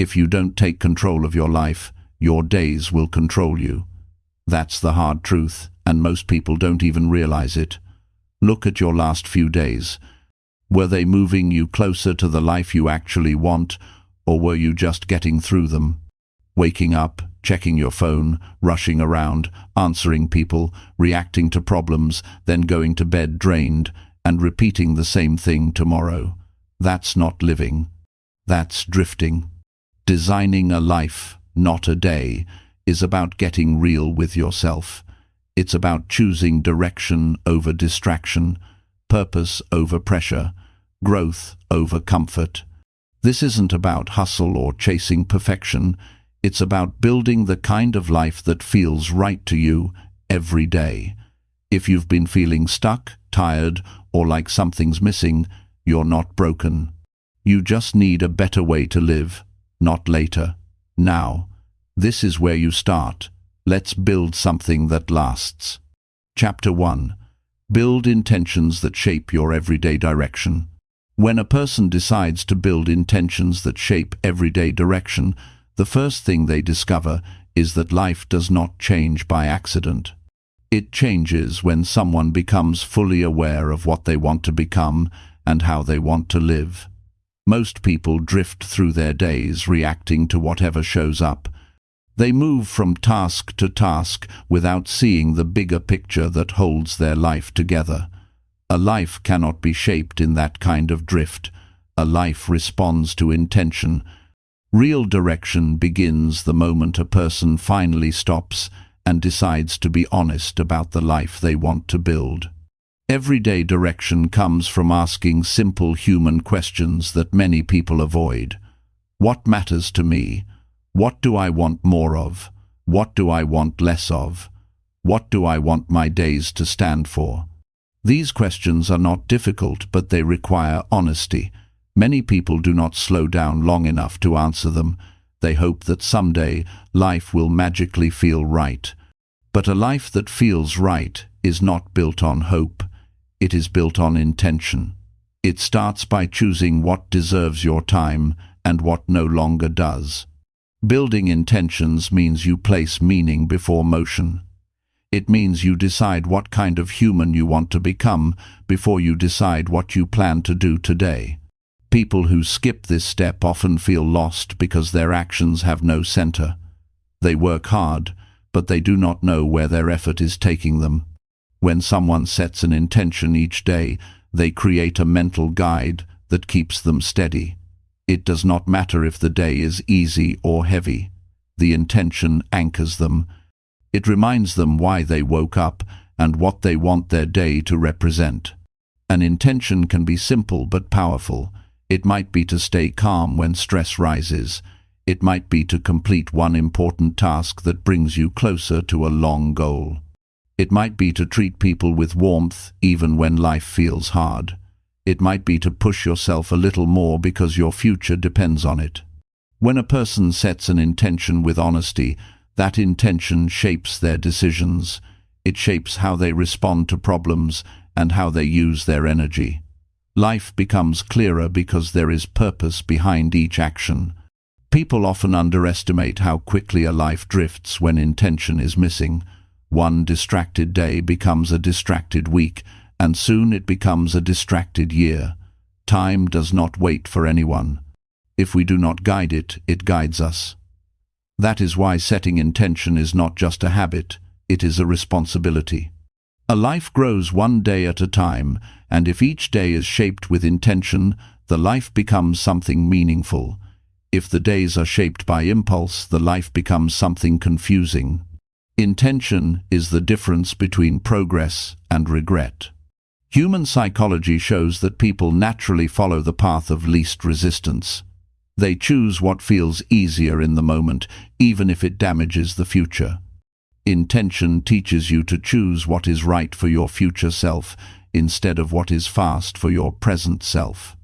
If you don't take control of your life, your days will control you. That's the hard truth, and most people don't even realize it. Look at your last few days. Were they moving you closer to the life you actually want, or were you just getting through them? Waking up, checking your phone, rushing around, answering people, reacting to problems, then going to bed drained, and repeating the same thing tomorrow. That's not living. That's drifting. Designing a life, not a day, is about getting real with yourself. It's about choosing direction over distraction, purpose over pressure, growth over comfort. This isn't about hustle or chasing perfection. It's about building the kind of life that feels right to you every day. If you've been feeling stuck, tired, or like something's missing, you're not broken. You just need a better way to live, not later. Now. This is where you start. Let's build something that lasts. Chapter 1. Build intentions that shape your everyday direction. When a person decides to build intentions that shape everyday direction, the first thing they discover is that life does not change by accident. It changes when someone becomes fully aware of what they want to become and how they want to live. Most people drift through their days reacting to whatever shows up. They move from task to task without seeing the bigger picture that holds their life together. A life cannot be shaped in that kind of drift. A life responds to intention. Real direction begins the moment a person finally stops and decides to be honest about the life they want to build. Everyday direction comes from asking simple human questions that many people avoid. What matters to me? What do I want more of? What do I want less of? What do I want my days to stand for? These questions are not difficult, but they require honesty. Many people do not slow down long enough to answer them. They hope that someday life will magically feel right. But a life that feels right is not built on hope. It is built on intention. It starts by choosing what deserves your time and what no longer does. Building intentions means you place meaning before motion. It means you decide what kind of human you want to become before you decide what you plan to do today. People who skip this step often feel lost because their actions have no center. They work hard, but they do not know where their effort is taking them. When someone sets an intention each day, they create a mental guide that keeps them steady. It does not matter if the day is easy or heavy. The intention anchors them. It reminds them why they woke up and what they want their day to represent. An intention can be simple but powerful. It might be to stay calm when stress rises. It might be to complete one important task that brings you closer to a long goal. It might be to treat people with warmth even when life feels hard. It might be to push yourself a little more because your future depends on it. When a person sets an intention with honesty, that intention shapes their decisions. It shapes how they respond to problems and how they use their energy. Life becomes clearer because there is purpose behind each action. People often underestimate how quickly a life drifts when intention is missing. One distracted day becomes a distracted week, and soon it becomes a distracted year. Time does not wait for anyone. If we do not guide it, it guides us. That is why setting intention is not just a habit, it is a responsibility. A life grows one day at a time, and if each day is shaped with intention, the life becomes something meaningful. If the days are shaped by impulse, the life becomes something confusing. Intention is the difference between progress and regret. Human psychology shows that people naturally follow the path of least resistance. They choose what feels easier in the moment, even if it damages the future. Intention teaches you to choose what is right for your future self instead of what is fast for your present self.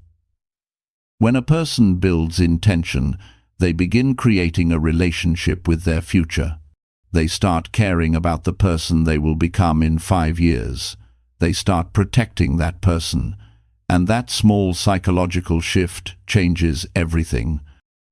When a person builds intention, they begin creating a relationship with their future. They start caring about the person they will become in 5 years. They start protecting that person, and that small psychological shift changes everything.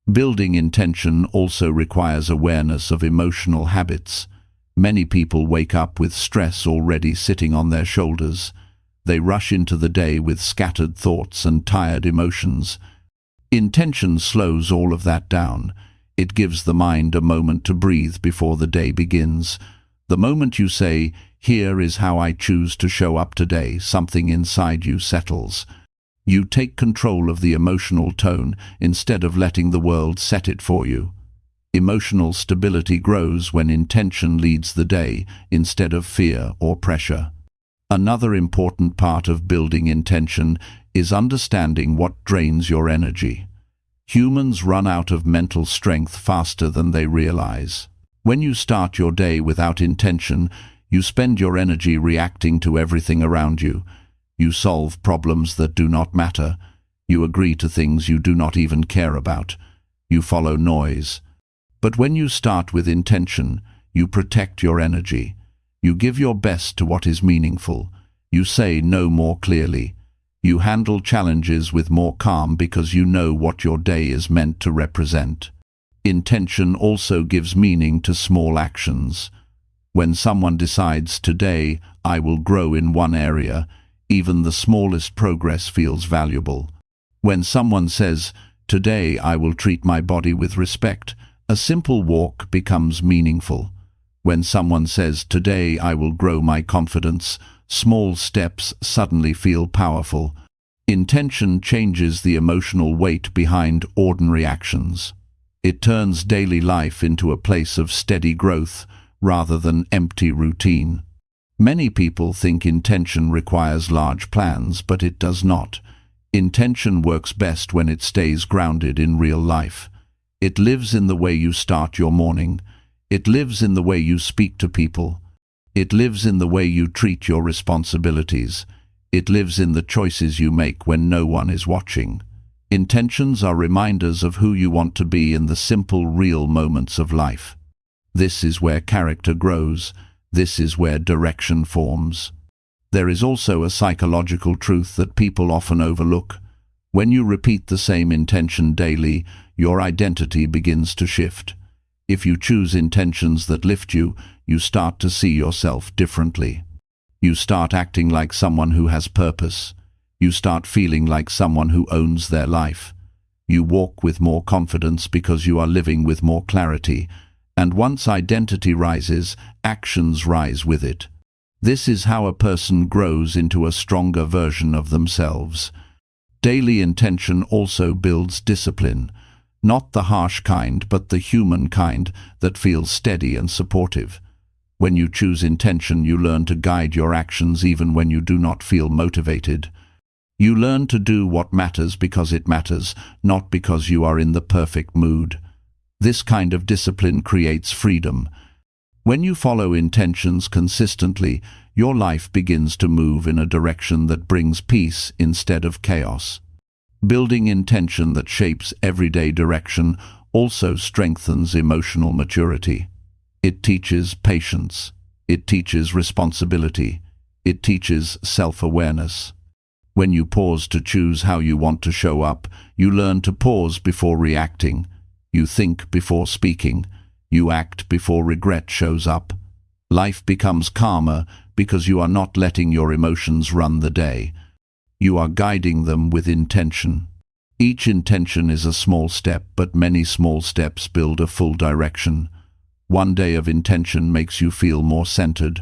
Building intention also requires awareness of emotional habits. Many people wake up with stress already sitting on their shoulders. They rush into the day with scattered thoughts and tired emotions. Intention slows all of that down. It gives the mind a moment to breathe before the day begins. The moment you say, "Here is how I choose to show up today," something inside you settles. You take control of the emotional tone instead of letting the world set it for you. Emotional stability grows when intention leads the day instead of fear or pressure. Another important part of building intention is understanding what drains your energy. Humans run out of mental strength faster than they realize. When you start your day without intention, you spend your energy reacting to everything around you. You solve problems that do not matter. You agree to things you do not even care about. You follow noise. But when you start with intention, you protect your energy. You give your best to what is meaningful. You say no more clearly. You handle challenges with more calm because you know what your day is meant to represent. Intention also gives meaning to small actions. When someone decides, "Today I will grow in one area," even the smallest progress feels valuable. When someone says, "Today I will treat my body with respect," a simple walk becomes meaningful. When someone says, "Today I will grow my confidence," small steps suddenly feel powerful. Intention changes the emotional weight behind ordinary actions. It turns daily life into a place of steady growth rather than empty routine. Many people think intention requires large plans, but it does not. Intention works best when it stays grounded in real life. It lives in the way you start your morning. It lives in the way you speak to people. It lives in the way you treat your responsibilities. It lives in the choices you make when no one is watching. Intentions are reminders of who you want to be in the simple, real moments of life. This is where character grows. This is where direction forms. There is also a psychological truth that people often overlook. When you repeat the same intention daily, your identity begins to shift. If you choose intentions that lift you, you start to see yourself differently. You start acting like someone who has purpose. You start feeling like someone who owns their life. You walk with more confidence because you are living with more clarity. And once identity rises, actions rise with it. This is how a person grows into a stronger version of themselves. Daily intention also builds discipline. Not the harsh kind, but the human kind that feels steady and supportive. When you choose intention, you learn to guide your actions even when you do not feel motivated. You learn to do what matters because it matters, not because you are in the perfect mood. This kind of discipline creates freedom. When you follow intentions consistently, your life begins to move in a direction that brings peace instead of chaos. Building intention that shapes everyday direction also strengthens emotional maturity. It teaches patience. It teaches responsibility. It teaches self-awareness. When you pause to choose how you want to show up, you learn to pause before reacting. You think before speaking. You act before regret shows up. Life becomes calmer because you are not letting your emotions run the day. You are guiding them with intention. Each intention is a small step, but many small steps build a full direction. One day of intention makes you feel more centered.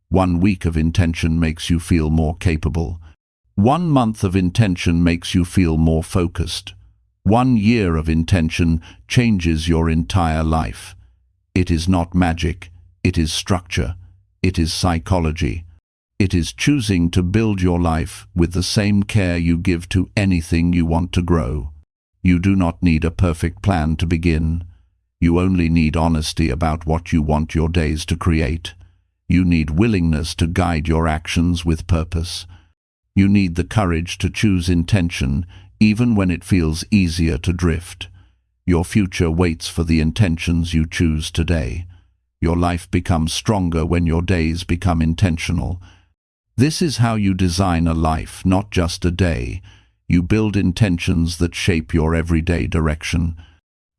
1 week of intention makes you feel more capable. 1 month of intention makes you feel more focused. 1 year of intention changes your entire life. It is not magic. It is structure. It is psychology. It is choosing to build your life with the same care you give to anything you want to grow. You do not need a perfect plan to begin. You only need honesty about what you want your days to create. You need willingness to guide your actions with purpose. You need the courage to choose intention, even when it feels easier to drift. Your future waits for the intentions you choose today. Your life becomes stronger when your days become intentional. This is how you design a life, not just a day. You build intentions that shape your everyday direction.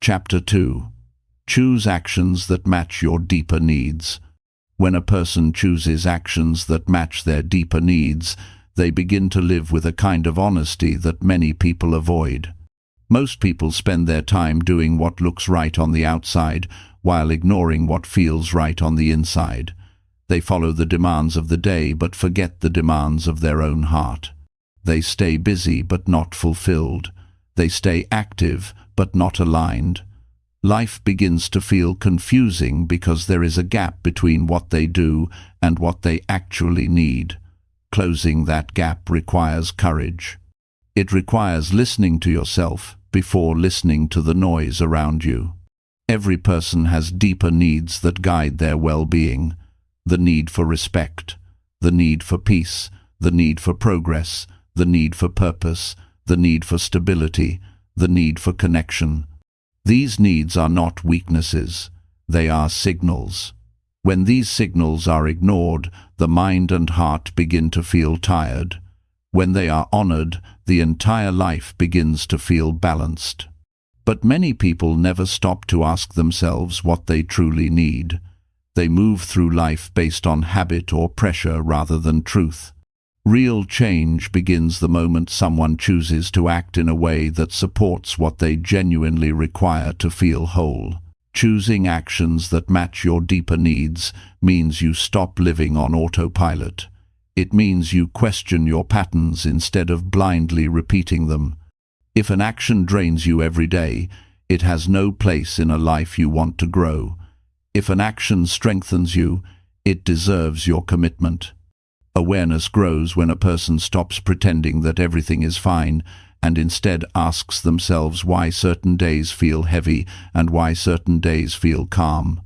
Chapter 2. Choose actions that match your deeper needs. When a person chooses actions that match their deeper needs, they begin to live with a kind of honesty that many people avoid. Most people spend their time doing what looks right on the outside, while ignoring what feels right on the inside. They follow the demands of the day but forget the demands of their own heart. They stay busy but not fulfilled. They stay active but not aligned. Life begins to feel confusing because there is a gap between what they do and what they actually need. Closing that gap requires courage. It requires listening to yourself before listening to the noise around you. Every person has deeper needs that guide their well-being. The need for respect, the need for peace, the need for progress, the need for purpose, the need for stability, the need for connection. These needs are not weaknesses, they are signals. When these signals are ignored, the mind and heart begin to feel tired. When they are honored, the entire life begins to feel balanced. But many people never stop to ask themselves what they truly need. They move through life based on habit or pressure rather than truth. Real change begins the moment someone chooses to act in a way that supports what they genuinely require to feel whole. Choosing actions that match your deeper needs means you stop living on autopilot. It means you question your patterns instead of blindly repeating them. If an action drains you every day, it has no place in a life you want to grow. If an action strengthens you, it deserves your commitment. Awareness grows when a person stops pretending that everything is fine and instead asks themselves why certain days feel heavy and why certain days feel calm.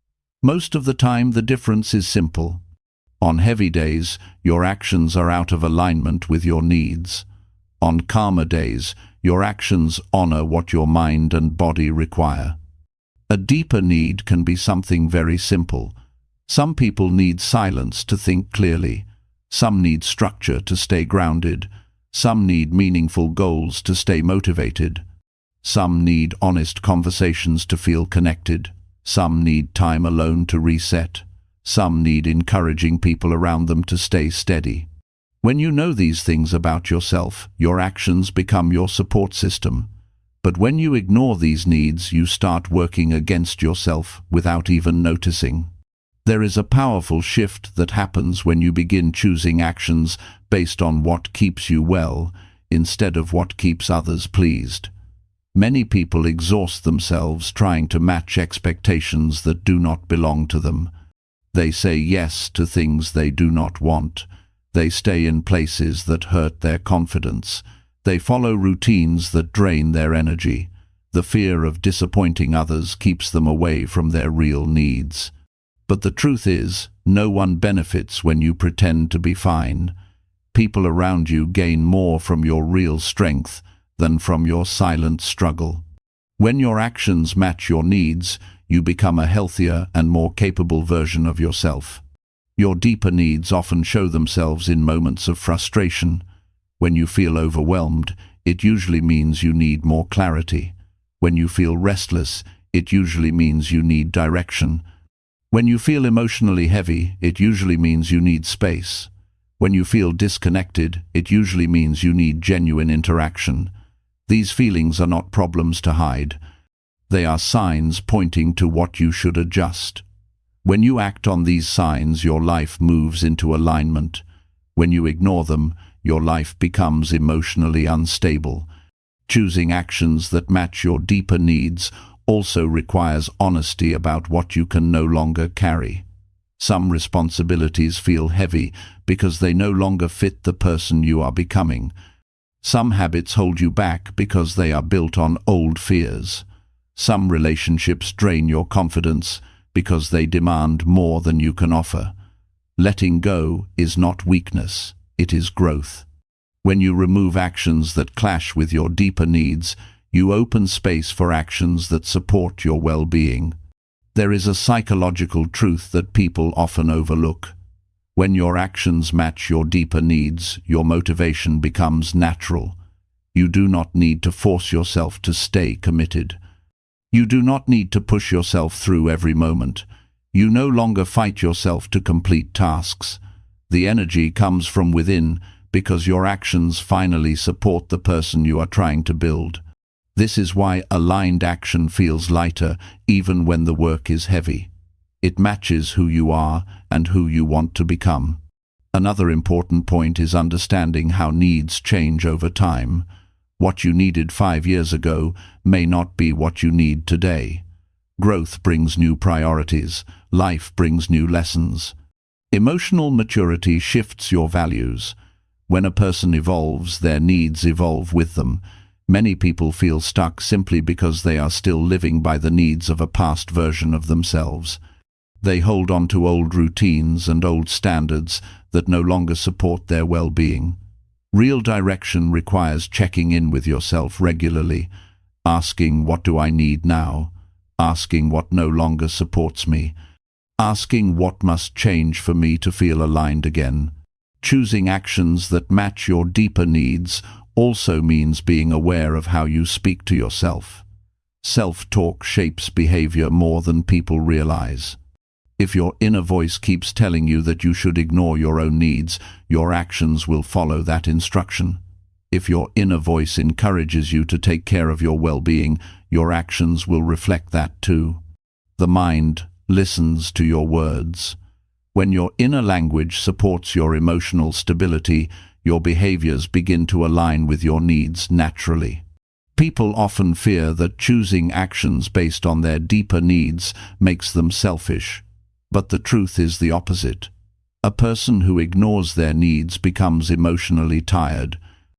Most of the time, the difference is simple. On heavy days, your actions are out of alignment with your needs. On calmer days, your actions honor what your mind and body require. A deeper need can be something very simple. Some people need silence to think clearly. Some need structure to stay grounded. Some need meaningful goals to stay motivated. Some need honest conversations to feel connected. Some need time alone to reset. Some need encouraging people around them to stay steady. When you know these things about yourself, your actions become your support system. But when you ignore these needs, you start working against yourself without even noticing. There is a powerful shift that happens when you begin choosing actions based on what keeps you well, instead of what keeps others pleased. Many people exhaust themselves trying to match expectations that do not belong to them. They say yes to things they do not want. They stay in places that hurt their confidence. They follow routines that drain their energy. The fear of disappointing others keeps them away from their real needs. But the truth is, no one benefits when you pretend to be fine. People around you gain more from your real strength than from your silent struggle. When your actions match your needs, you become a healthier and more capable version of yourself. Your deeper needs often show themselves in moments of frustration. When you feel overwhelmed, it usually means you need more clarity. When you feel restless, it usually means you need direction. When you feel emotionally heavy, it usually means you need space. When you feel disconnected, it usually means you need genuine interaction. These feelings are not problems to hide. They are signs pointing to what you should adjust. When you act on these signs, your life moves into alignment. When you ignore them, your life becomes emotionally unstable. Choosing actions that match your deeper needs also requires honesty about what you can no longer carry. Some responsibilities feel heavy because they no longer fit the person you are becoming. Some habits hold you back because they are built on old fears. Some relationships drain your confidence because they demand more than you can offer. Letting go is not weakness, it is growth. When you remove actions that clash with your deeper needs, you open space for actions that support your well-being. There is a psychological truth that people often overlook. When your actions match your deeper needs, your motivation becomes natural. You do not need to force yourself to stay committed. You do not need to push yourself through every moment. You no longer fight yourself to complete tasks. The energy comes from within because your actions finally support the person you are trying to build. This is why aligned action feels lighter even when the work is heavy. It matches who you are and who you want to become. Another important point is understanding how needs change over time. What you needed 5 years ago may not be what you need today. Growth brings new priorities. Life brings new lessons. Emotional maturity shifts your values. When a person evolves, their needs evolve with them. Many people feel stuck simply because they are still living by the needs of a past version of themselves. They hold on to old routines and old standards that no longer support their well-being. Real direction requires checking in with yourself regularly, asking, what do I need now? Asking what no longer supports me. Asking what must change for me to feel aligned again. Choosing actions that match your deeper needs also means being aware of how you speak to yourself. Self-talk shapes behavior more than people realize. If your inner voice keeps telling you that you should ignore your own needs, your actions will follow that instruction. If your inner voice encourages you to take care of your well-being, your actions will reflect that too. The mind listens to your words. When your inner language supports your emotional stability, your behaviors begin to align with your needs naturally. People often fear that choosing actions based on their deeper needs makes them selfish. But the truth is the opposite. A person who ignores their needs becomes emotionally tired.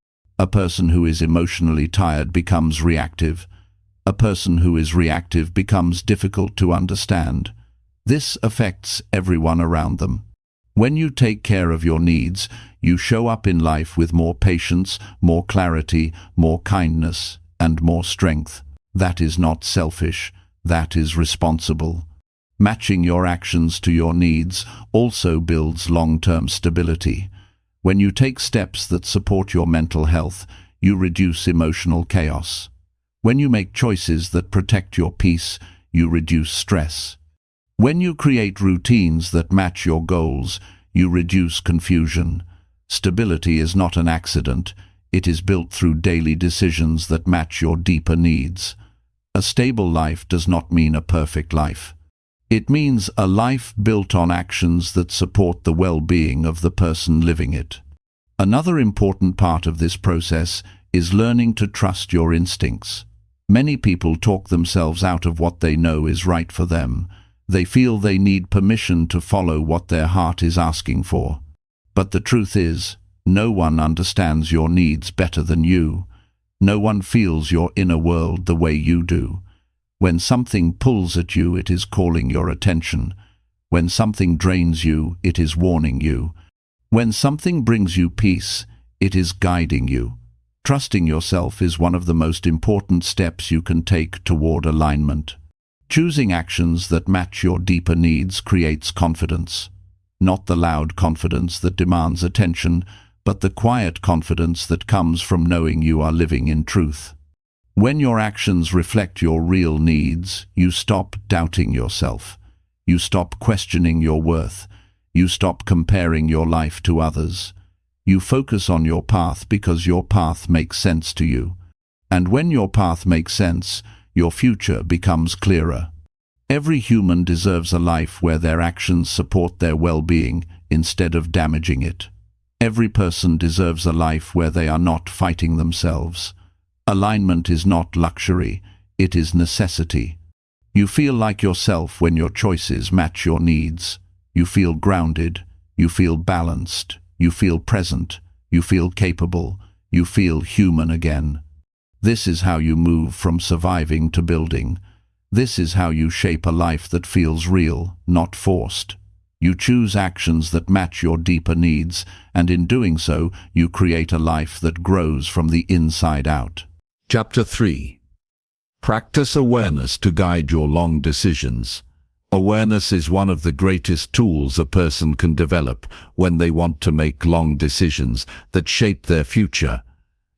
A person who is emotionally tired becomes reactive. A person who is reactive becomes difficult to understand. This affects everyone around them. When you take care of your needs, you show up in life with more patience, more clarity, more kindness, and more strength. That is not selfish. That is responsible. Matching your actions to your needs also builds long-term stability. When you take steps that support your mental health, you reduce emotional chaos. When you make choices that protect your peace, you reduce stress. When you create routines that match your goals, you reduce confusion. Stability is not an accident. It is built through daily decisions that match your deeper needs. A stable life does not mean a perfect life. It means a life built on actions that support the well-being of the person living it. Another important part of this process is learning to trust your instincts. Many people talk themselves out of what they know is right for them. They feel they need permission to follow what their heart is asking for. But the truth is, no one understands your needs better than you. No one feels your inner world the way you do. When something pulls at you, it is calling your attention. When something drains you, it is warning you. When something brings you peace, it is guiding you. Trusting yourself is one of the most important steps you can take toward alignment. Choosing actions that match your deeper needs creates confidence. Not the loud confidence that demands attention, but the quiet confidence that comes from knowing you are living in truth. When your actions reflect your real needs, you stop doubting yourself. You stop questioning your worth. You stop comparing your life to others. You focus on your path because your path makes sense to you. And when your path makes sense, your future becomes clearer. Every human deserves a life where their actions support their well-being instead of damaging it. Every person deserves a life where they are not fighting themselves. Alignment is not luxury, it is necessity. You feel like yourself when your choices match your needs. You feel grounded, you feel balanced, you feel present, you feel capable, you feel human again. This is how you move from surviving to building. This is how you shape a life that feels real, not forced. You choose actions that match your deeper needs, and in doing so, you create a life that grows from the inside out. Chapter 3. Practice awareness to guide your long decisions. Awareness is one of the greatest tools a person can develop when they want to make long decisions that shape their future.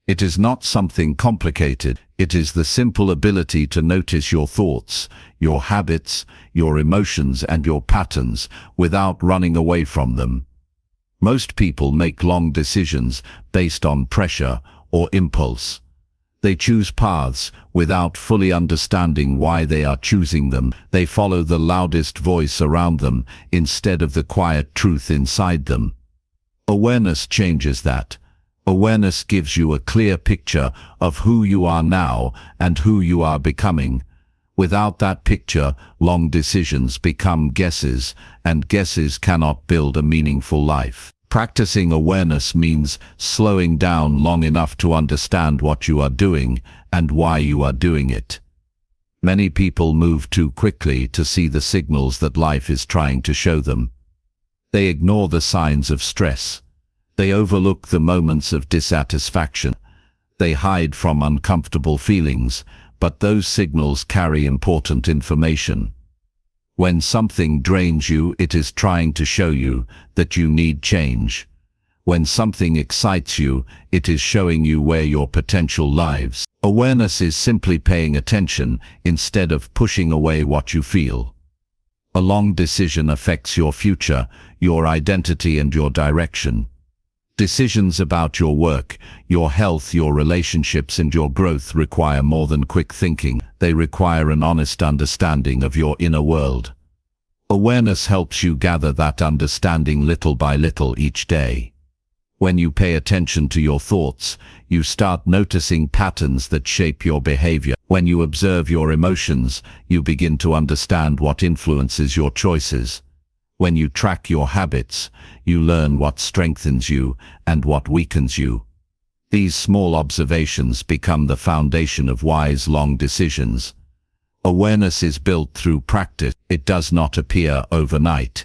It is not something complicated. It is the simple ability to notice your thoughts, your habits, your emotions and your patterns without running away from them. Most people make long decisions based on pressure or impulse. They choose paths without fully understanding why they are choosing them. They follow the loudest voice around them instead of the quiet truth inside them. Awareness changes that. Awareness gives you a clear picture of who you are now and who you are becoming. Without that picture, long decisions become guesses, and guesses cannot build a meaningful life. Practicing awareness means slowing down long enough to understand what you are doing and why you are doing it. Many people move too quickly to see the signals that life is trying to show them. They ignore the signs of stress. They overlook the moments of dissatisfaction. They hide from uncomfortable feelings, but those signals carry important information. When something drains you, it is trying to show you that you need change. When something excites you, it is showing you where your potential lies. Awareness is simply paying attention instead of pushing away what you feel. A long decision affects your future, your identity and your direction. Decisions about your work, your health, your relationships and your growth require more than quick thinking. They require an honest understanding of your inner world. Awareness helps you gather that understanding little by little each day. When you pay attention to your thoughts, you start noticing patterns that shape your behavior. When you observe your emotions, you begin to understand what influences your choices. When you track your habits, you learn what strengthens you and what weakens you. These small observations become the foundation of wise, long decisions. Awareness is built through practice. It does not appear overnight.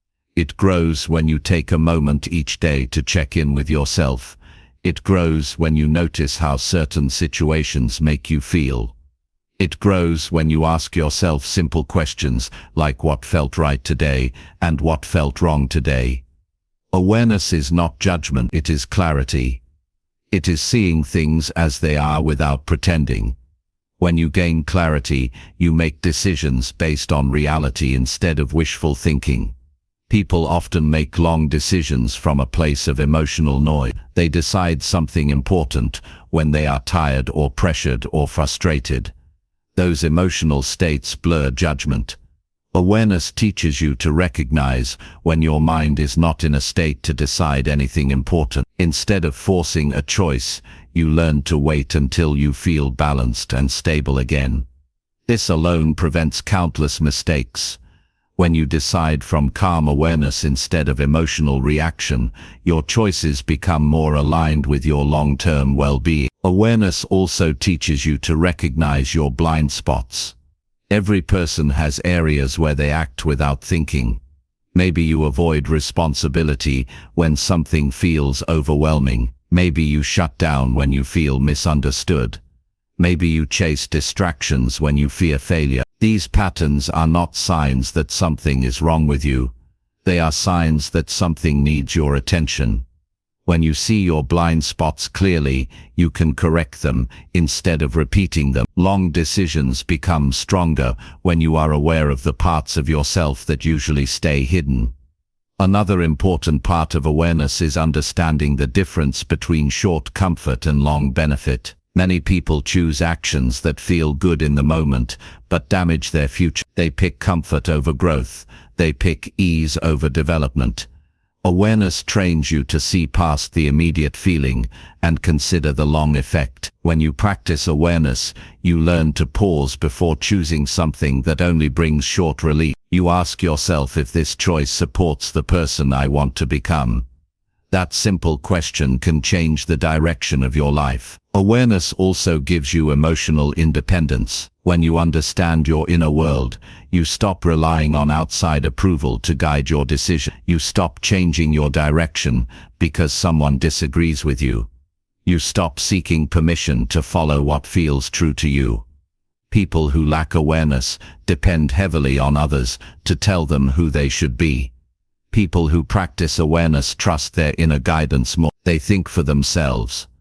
It grows when you take a moment each day to check in with yourself. It grows when you notice how certain situations make you feel. It grows when you ask yourself simple questions like what felt right today and what felt wrong today. Awareness is not judgment, it is clarity. It is seeing things as they are without pretending. When you gain clarity, you make decisions based on reality instead of wishful thinking. People often make long decisions from a place of emotional noise. They decide something important when they are tired or pressured or frustrated. Those emotional states blur judgment. Awareness teaches you to recognize when your mind is not in a state to decide anything important. Instead of forcing a choice, you learn to wait until you feel balanced and stable again. This alone prevents countless mistakes. When you decide from calm awareness instead of emotional reaction, your choices become more aligned with your long-term well-being. Awareness also teaches you to recognize your blind spots. Every person has areas where they act without thinking. Maybe you avoid responsibility when something feels overwhelming. Maybe you shut down when you feel misunderstood. Maybe you chase distractions when you fear failure. These patterns are not signs that something is wrong with you. They are signs that something needs your attention. When you see your blind spots clearly, you can correct them instead of repeating them. Long decisions become stronger when you are aware of the parts of yourself that usually stay hidden. Another important part of awareness is understanding the difference between short comfort and long benefit. Many people choose actions that feel good in the moment, but damage their future. They pick comfort over growth. They pick ease over development. Awareness trains you to see past the immediate feeling and consider the long effect. When you practice awareness, you learn to pause before choosing something that only brings short relief. You ask yourself if this choice supports the person I want to become. That simple question can change the direction of your life. Awareness also gives you emotional independence. When you understand your inner world, you stop relying on outside approval to guide your decision. You stop changing your direction because someone disagrees with you. You stop seeking permission to follow what feels true to you. People who lack awareness depend heavily on others to tell them who they should be. People who practice awareness trust their inner guidance more. They think for themselves.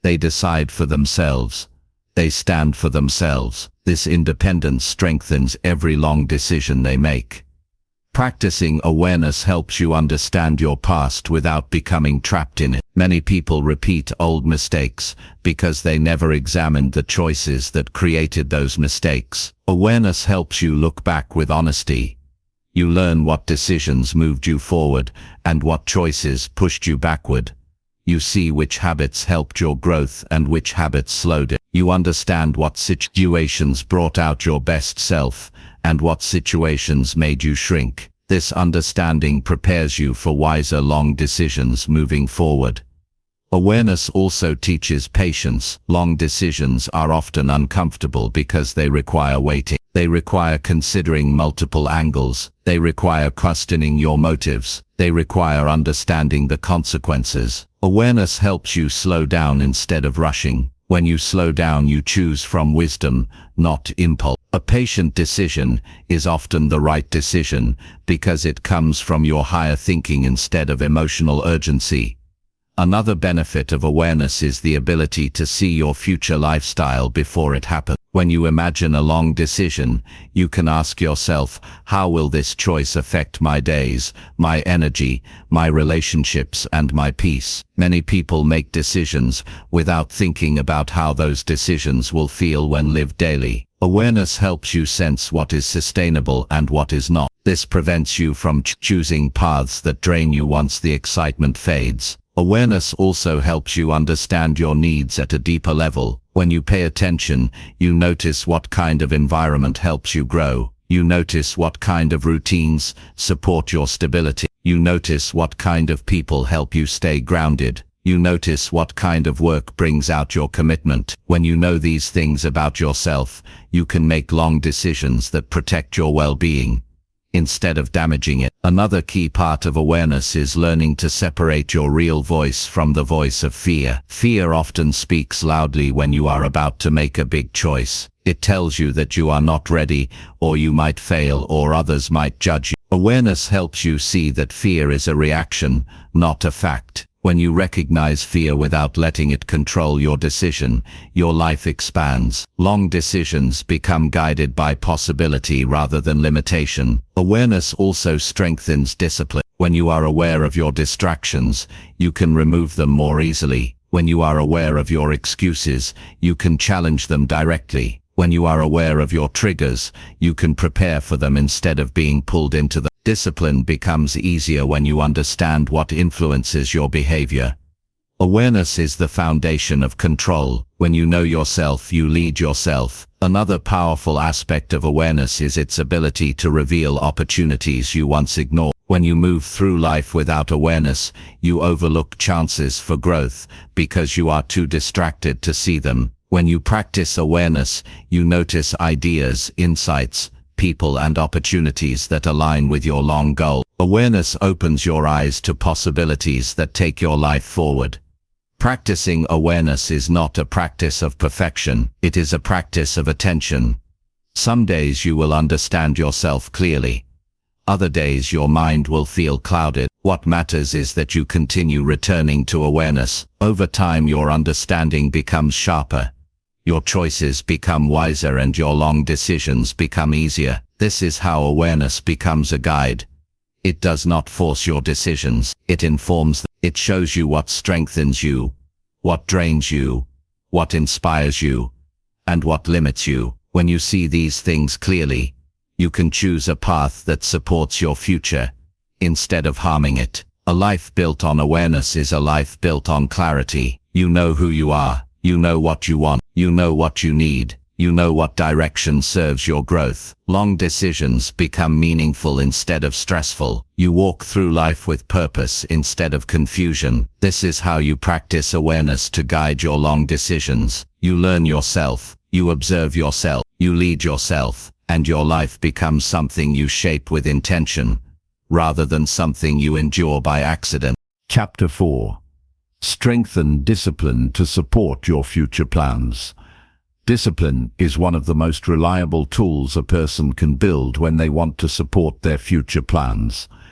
They decide for themselves. They stand for themselves. This independence strengthens every long decision they make. Practicing awareness helps you understand your past without becoming trapped in it. Many people repeat old mistakes because they never examined the choices that created those mistakes. Awareness helps you look back with honesty. You learn what decisions moved you forward and what choices pushed you backward. You see which habits helped your growth and which habits slowed it. You understand what situations brought out your best self and what situations made you shrink. This understanding prepares you for wiser long decisions moving forward. Awareness also teaches patience. Long decisions are often uncomfortable because they require waiting. They require considering multiple angles. They require questioning your motives. They require understanding the consequences. Awareness helps you slow down instead of rushing. When you slow down, you choose from wisdom, not impulse. A patient decision is often the right decision because it comes from your higher thinking instead of emotional urgency. Another benefit of awareness is the ability to see your future lifestyle before it happens. When you imagine a long decision, you can ask yourself, how will this choice affect my days, my energy, my relationships, and my peace? Many people make decisions without thinking about how those decisions will feel when lived daily. Awareness helps you sense what is sustainable and what is not. This prevents you from choosing paths that drain you once the excitement fades. Awareness also helps you understand your needs at a deeper level. When you pay attention, you notice what kind of environment helps you grow. You notice what kind of routines support your stability. You notice what kind of people help you stay grounded. You notice what kind of work brings out your commitment. When you know these things about yourself, you can make long decisions that protect your well-being instead of damaging it. Another key part of awareness is learning to separate your real voice from the voice of fear. Fear often speaks loudly when you are about to make a big choice. It tells you that you are not ready, or you might fail, or others might judge you. Awareness helps you see that fear is a reaction, not a fact. When you recognize fear without letting it control your decision, your life expands. Long decisions become guided by possibility rather than limitation. Awareness also strengthens discipline. When you are aware of your distractions, you can remove them more easily. When you are aware of your excuses, you can challenge them directly. When you are aware of your triggers, you can prepare for them instead of being pulled into them. Discipline becomes easier when you understand what influences your behavior. Awareness is the foundation of control. When you know yourself, you lead yourself. Another powerful aspect of awareness is its ability to reveal opportunities you once ignored. When you move through life without awareness, you overlook chances for growth because you are too distracted to see them. When you practice awareness, you notice ideas, insights, people, and opportunities that align with your long goal. Awareness opens your eyes to possibilities that take your life forward. Practicing awareness is not a practice of perfection, it is a practice of attention. Some days you will understand yourself clearly. Other days your mind will feel clouded. What matters is that you continue returning to awareness. Over time your understanding becomes sharper. Your choices become wiser and your long decisions become easier. This is how awareness becomes a guide. It does not force your decisions. It informs them. It shows you what strengthens you, what drains you, what inspires you, and what limits you. When you see these things clearly, you can choose a path that supports your future instead of harming it. A life built on awareness is a life built on clarity. You know who you are. You know what you want. You know what you need. You know what direction serves your growth. Long decisions become meaningful instead of stressful. You walk through life with purpose instead of confusion. This is how you practice awareness to guide your long decisions. You learn yourself. You observe yourself. You lead yourself. And your life becomes something you shape with intention, rather than something you endure by accident. Chapter 4. Strengthen discipline to support your future plans. Discipline is one of the most reliable tools a person can build when they want to support their future plans.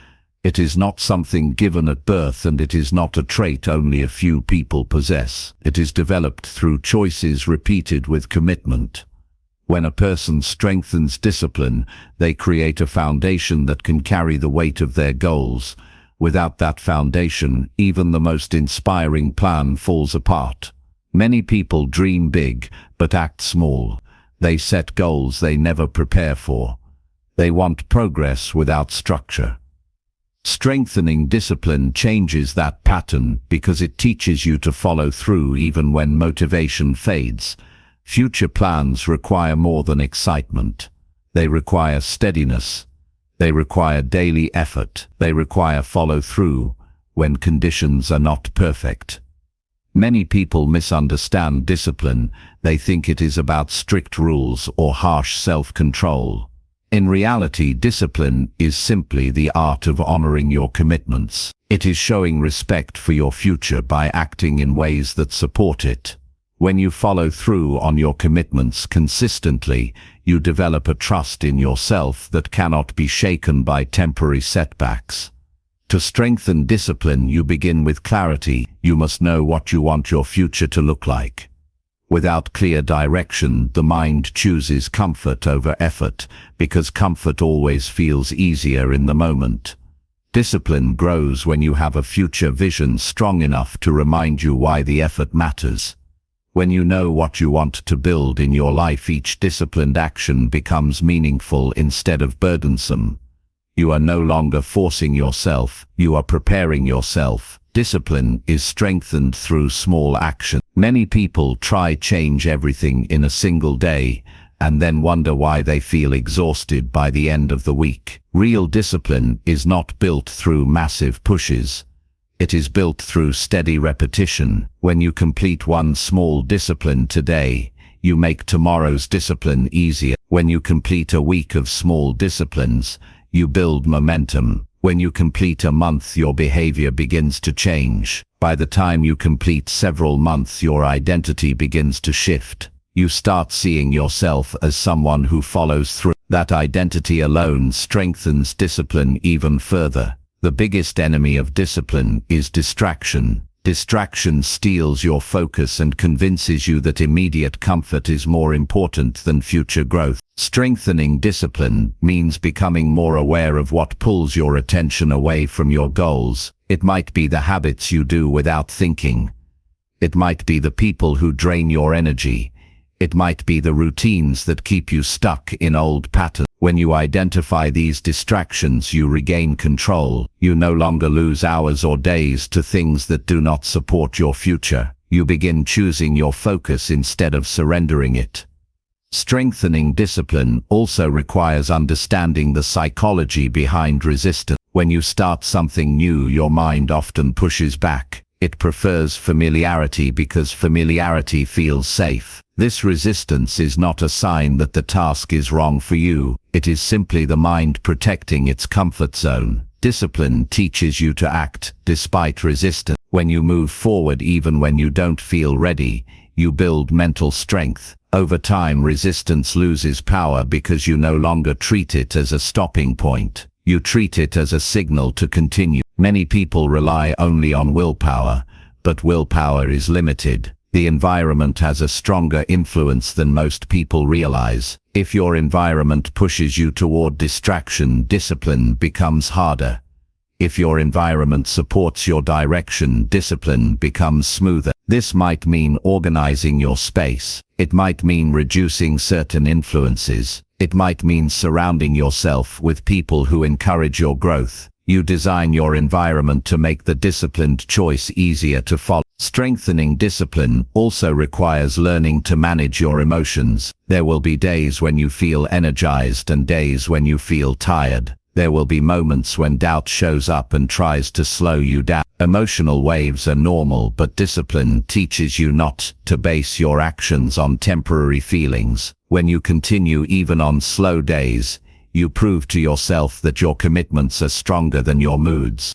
It is not something given at birth, and it is not a trait only a few people possess. It is developed through choices repeated with commitment. When a person strengthens discipline, they create a foundation that can carry the weight of their goals. Without that foundation, even the most inspiring plan falls apart. Many people dream big, but act small. They set goals they never prepare for. They want progress without structure. Strengthening discipline changes that pattern because it teaches you to follow through even when motivation fades. Future plans require more than excitement. They require steadiness. They require daily effort. They require follow-through when conditions are not perfect. Many people misunderstand discipline. They think it is about strict rules or harsh self-control. In reality, discipline is simply the art of honoring your commitments. It is showing respect for your future by acting in ways that support it. When you follow through on your commitments consistently, you develop a trust in yourself that cannot be shaken by temporary setbacks. To strengthen discipline, you begin with clarity. You must know what you want your future to look like. Without clear direction, the mind chooses comfort over effort, because comfort always feels easier in the moment. Discipline grows when you have a future vision strong enough to remind you why the effort matters. When you know what you want to build in your life, each disciplined action becomes meaningful instead of burdensome. You are no longer forcing yourself, you are preparing yourself. Discipline is strengthened through small action. Many people try change everything in a single day and then wonder why they feel exhausted by the end of the week. Real discipline is not built through massive pushes. It is built through steady repetition. When you complete one small discipline today, you make tomorrow's discipline easier. When you complete a week of small disciplines, you build momentum. When you complete a month, your behavior begins to change. By the time you complete several months, your identity begins to shift. You start seeing yourself as someone who follows through. That identity alone strengthens discipline even further. The biggest enemy of discipline is distraction. Distraction steals your focus and convinces you that immediate comfort is more important than future growth. Strengthening discipline means becoming more aware of what pulls your attention away from your goals. It might be the habits you do without thinking. It might be the people who drain your energy. It might be the routines that keep you stuck in old patterns. When you identify these distractions, you regain control. You no longer lose hours or days to things that do not support your future. You begin choosing your focus instead of surrendering it. Strengthening discipline also requires understanding the psychology behind resistance. When you start something new, your mind often pushes back. It prefers familiarity because familiarity feels safe. This resistance is not a sign that the task is wrong for you. It is simply the mind protecting its comfort zone. Discipline teaches you to act despite resistance. When you move forward even when you don't feel ready, you build mental strength. Over time, resistance loses power because you no longer treat it as a stopping point. You treat it as a signal to continue. Many people rely only on willpower, but willpower is limited. The environment has a stronger influence than most people realize. If your environment pushes you toward distraction, discipline becomes harder. If your environment supports your direction, discipline becomes smoother. This might mean organizing your space. It might mean reducing certain influences. It might mean surrounding yourself with people who encourage your growth. You design your environment to make the disciplined choice easier to follow. Strengthening discipline also requires learning to manage your emotions. There will be days when you feel energized and days when you feel tired. There will be moments when doubt shows up and tries to slow you down. Emotional waves are normal, but discipline teaches you not to base your actions on temporary feelings. When you continue even on slow days, you prove to yourself that your commitments are stronger than your moods.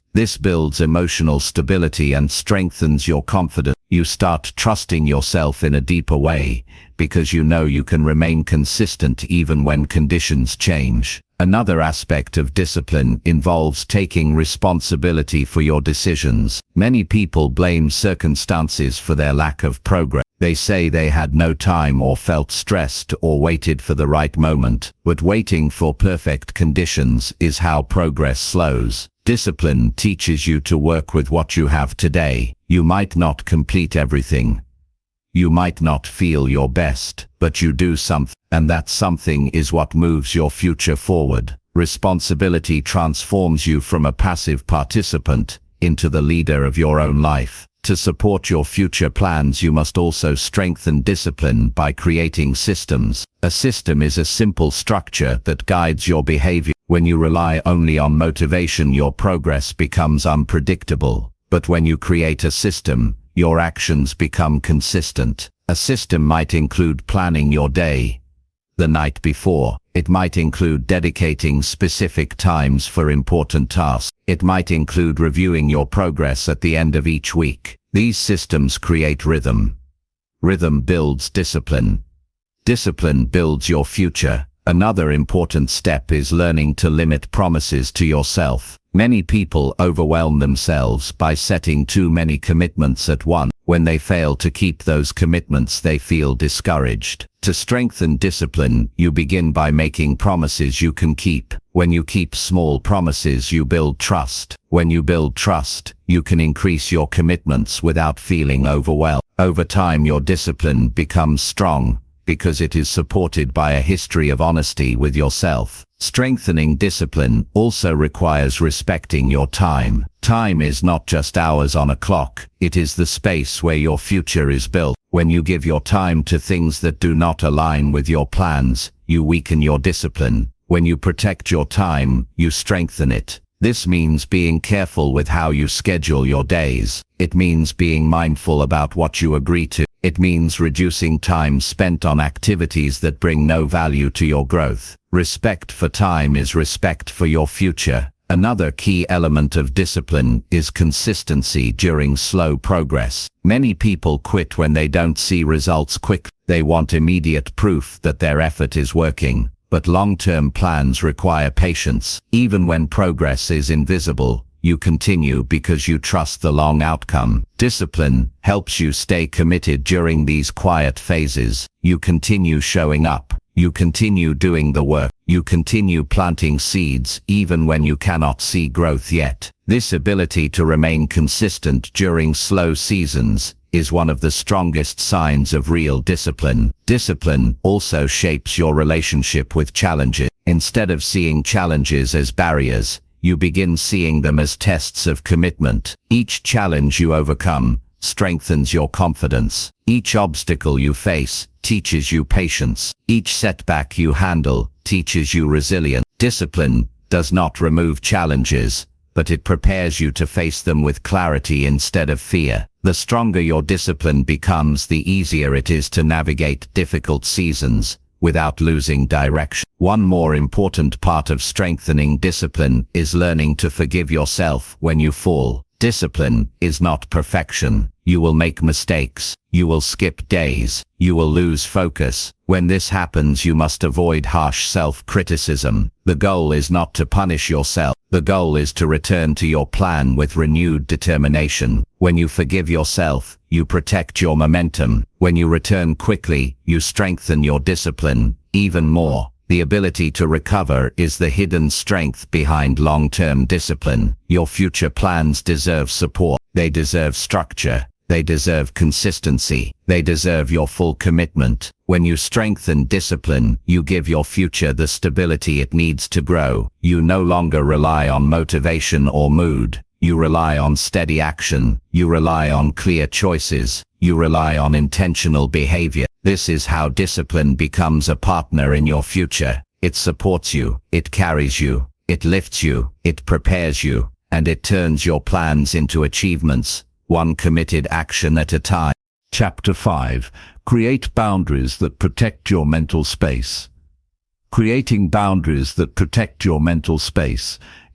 This builds emotional stability and strengthens your confidence. You start trusting yourself in a deeper way, because you know you can remain consistent even when conditions change. Another aspect of discipline involves taking responsibility for your decisions. Many people blame circumstances for their lack of progress. They say they had no time or felt stressed or waited for the right moment, but waiting for perfect conditions is how progress slows. Discipline teaches you to work with what you have today. You might not complete everything. You might not feel your best, but you do something, and that something is what moves your future forward. Responsibility transforms you from a passive participant into the leader of your own life. To support your future plans, you must also strengthen discipline by creating systems. A system is a simple structure that guides your behavior. When you rely only on motivation, your progress becomes unpredictable. But when you create a system, your actions become consistent. A system might include planning your day the night before. It might include dedicating specific times for important tasks. It might include reviewing your progress at the end of each week. These systems create rhythm. Rhythm builds discipline. Discipline builds your future. Another important step is learning to limit promises to yourself. Many people overwhelm themselves by setting too many commitments at once. When they fail to keep those commitments, they feel discouraged. To strengthen discipline, you begin by making promises you can keep. When you keep small promises, you build trust. When you build trust, you can increase your commitments without feeling overwhelmed. Over time, your discipline becomes strong, because it is supported by a history of honesty with yourself. Strengthening discipline also requires respecting your time. Time is not just hours on a clock, it is the space where your future is built. When you give your time to things that do not align with your plans, you weaken your discipline. When you protect your time, you strengthen it. This means being careful with how you schedule your days. It means being mindful about what you agree to. It means reducing time spent on activities that bring no value to your growth. Respect for time is respect for your future. Another key element of discipline is consistency during slow progress. Many people quit when they don't see results quickly. They want immediate proof that their effort is working. But long-term plans require patience. Even when progress is invisible, you continue because you trust the long outcome. Discipline helps you stay committed during these quiet phases. You continue showing up. You continue doing the work. You continue planting seeds even when you cannot see growth yet. This ability to remain consistent during slow seasons is one of the strongest signs of real discipline. Discipline also shapes your relationship with challenges. Instead of seeing challenges as barriers, you begin seeing them as tests of commitment. Each challenge you overcome strengthens your confidence. Each obstacle you face teaches you patience. Each setback you handle teaches you resilience. Discipline does not remove challenges, but it prepares you to face them with clarity instead of fear. The stronger your discipline becomes, the easier it is to navigate difficult seasons without losing direction. One more important part of strengthening discipline is learning to forgive yourself when you fall. Discipline is not perfection. You will make mistakes. You will skip days. You will lose focus. When this happens, you must avoid harsh self-criticism. The goal is not to punish yourself. The goal is to return to your plan with renewed determination. When you forgive yourself, you protect your momentum. When you return quickly, you strengthen your discipline even more. The ability to recover is the hidden strength behind long-term discipline. Your future plans deserve support. They deserve structure. They deserve consistency. They deserve your full commitment. When you strengthen discipline, you give your future the stability it needs to grow. You no longer rely on motivation or mood. You rely on steady action. You rely on clear choices. You rely on intentional behavior. This is how discipline becomes a partner in your future. It supports you. It carries you. It lifts you. It prepares you. And it turns your plans into achievements, one committed action at a time. Chapter 5. Create boundaries that protect your mental space. Creating boundaries that protect your mental space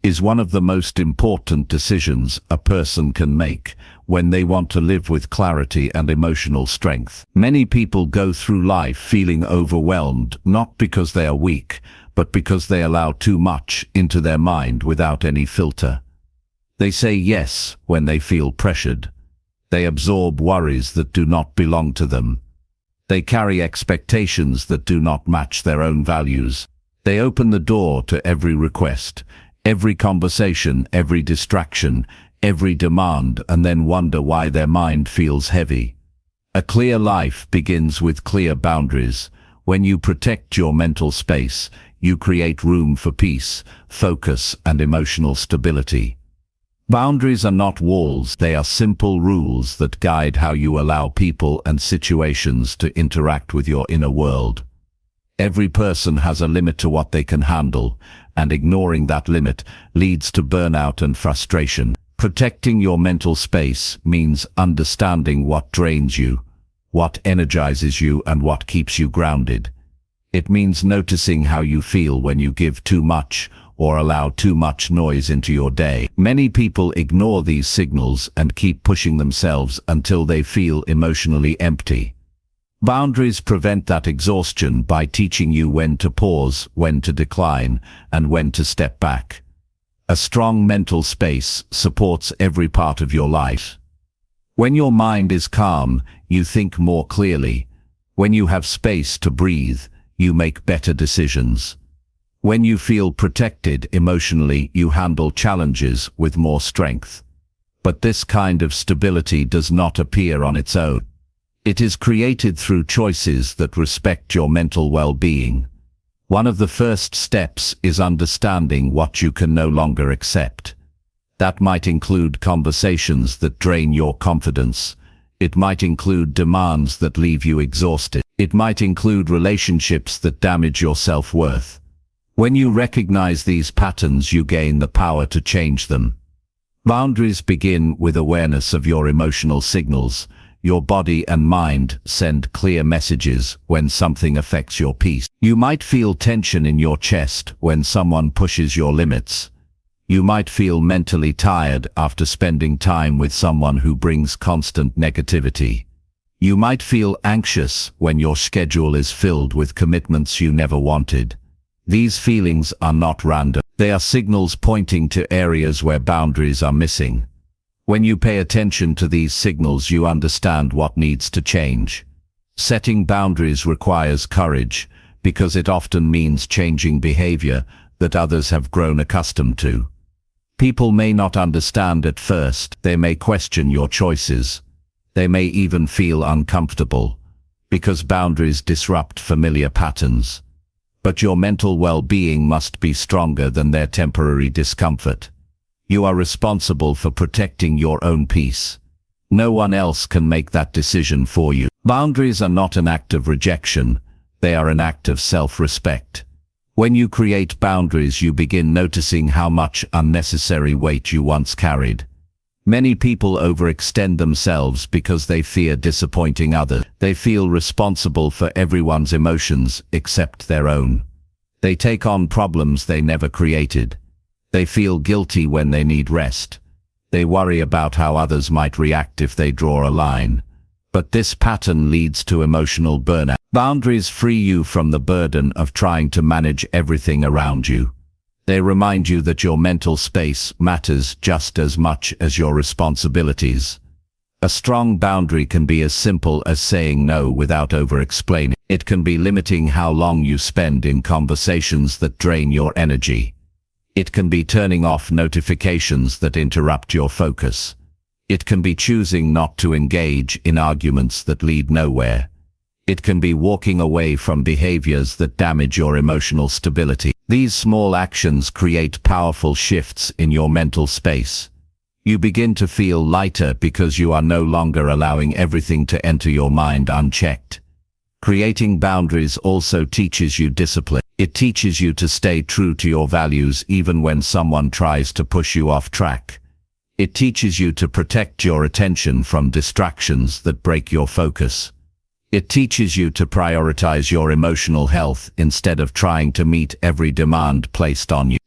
is one of the most important decisions a person can make when they want to live with clarity and emotional strength. Many people go through life feeling overwhelmed, not because they are weak, but because they allow too much into their mind without any filter. They say yes when they feel pressured. They absorb worries that do not belong to them. They carry expectations that do not match their own values. They open the door to every request, every conversation, every distraction, every demand, and then wonder why their mind feels heavy. A clear life begins with clear boundaries. When you protect your mental space, you create room for peace, focus, and emotional stability. Boundaries are not walls, they are simple rules that guide how you allow people and situations to interact with your inner world. Every person has a limit to what they can handle, and ignoring that limit leads to burnout and frustration. Protecting your mental space means understanding what drains you, what energizes you, and what keeps you grounded. It means noticing how you feel when you give too much or allow too much noise into your day. Many people ignore these signals and keep pushing themselves until they feel emotionally empty. Boundaries prevent that exhaustion by teaching you when to pause, when to decline, and when to step back. A strong mental space supports every part of your life. When your mind is calm, you think more clearly. When you have space to breathe, you make better decisions. When you feel protected emotionally, you handle challenges with more strength. But this kind of stability does not appear on its own. It is created through choices that respect your mental well-being. One of the first steps is understanding what you can no longer accept. That might include conversations that drain your confidence. It might include demands that leave you exhausted. It might include relationships that damage your self-worth. When you recognize these patterns, you gain the power to change them. Boundaries begin with awareness of your emotional signals. Your body and mind send clear messages when something affects your peace. You might feel tension in your chest when someone pushes your limits. You might feel mentally tired after spending time with someone who brings constant negativity. You might feel anxious when your schedule is filled with commitments you never wanted. These feelings are not random. They are signals pointing to areas where boundaries are missing. When you pay attention to these signals, you understand what needs to change. Setting boundaries requires courage, because it often means changing behavior that others have grown accustomed to. People may not understand at first. They may question your choices. They may even feel uncomfortable, because boundaries disrupt familiar patterns. But your mental well-being must be stronger than their temporary discomfort. You are responsible for protecting your own peace. No one else can make that decision for you. Boundaries are not an act of rejection. They are an act of self-respect. When you create boundaries, you begin noticing how much unnecessary weight you once carried. Many people overextend themselves because they fear disappointing others. They feel responsible for everyone's emotions except their own. They take on problems they never created. They feel guilty when they need rest. They worry about how others might react if they draw a line. But this pattern leads to emotional burnout. Boundaries free you from the burden of trying to manage everything around you. They remind you that your mental space matters just as much as your responsibilities. A strong boundary can be as simple as saying no without over-explaining. It can be limiting how long you spend in conversations that drain your energy. It can be turning off notifications that interrupt your focus. It can be choosing not to engage in arguments that lead nowhere. It can be walking away from behaviors that damage your emotional stability. These small actions create powerful shifts in your mental space. You begin to feel lighter because you are no longer allowing everything to enter your mind unchecked. Creating boundaries also teaches you discipline. It teaches you to stay true to your values even when someone tries to push you off track. It teaches you to protect your attention from distractions that break your focus. It teaches you to prioritize your emotional health instead of trying to meet every demand placed on you.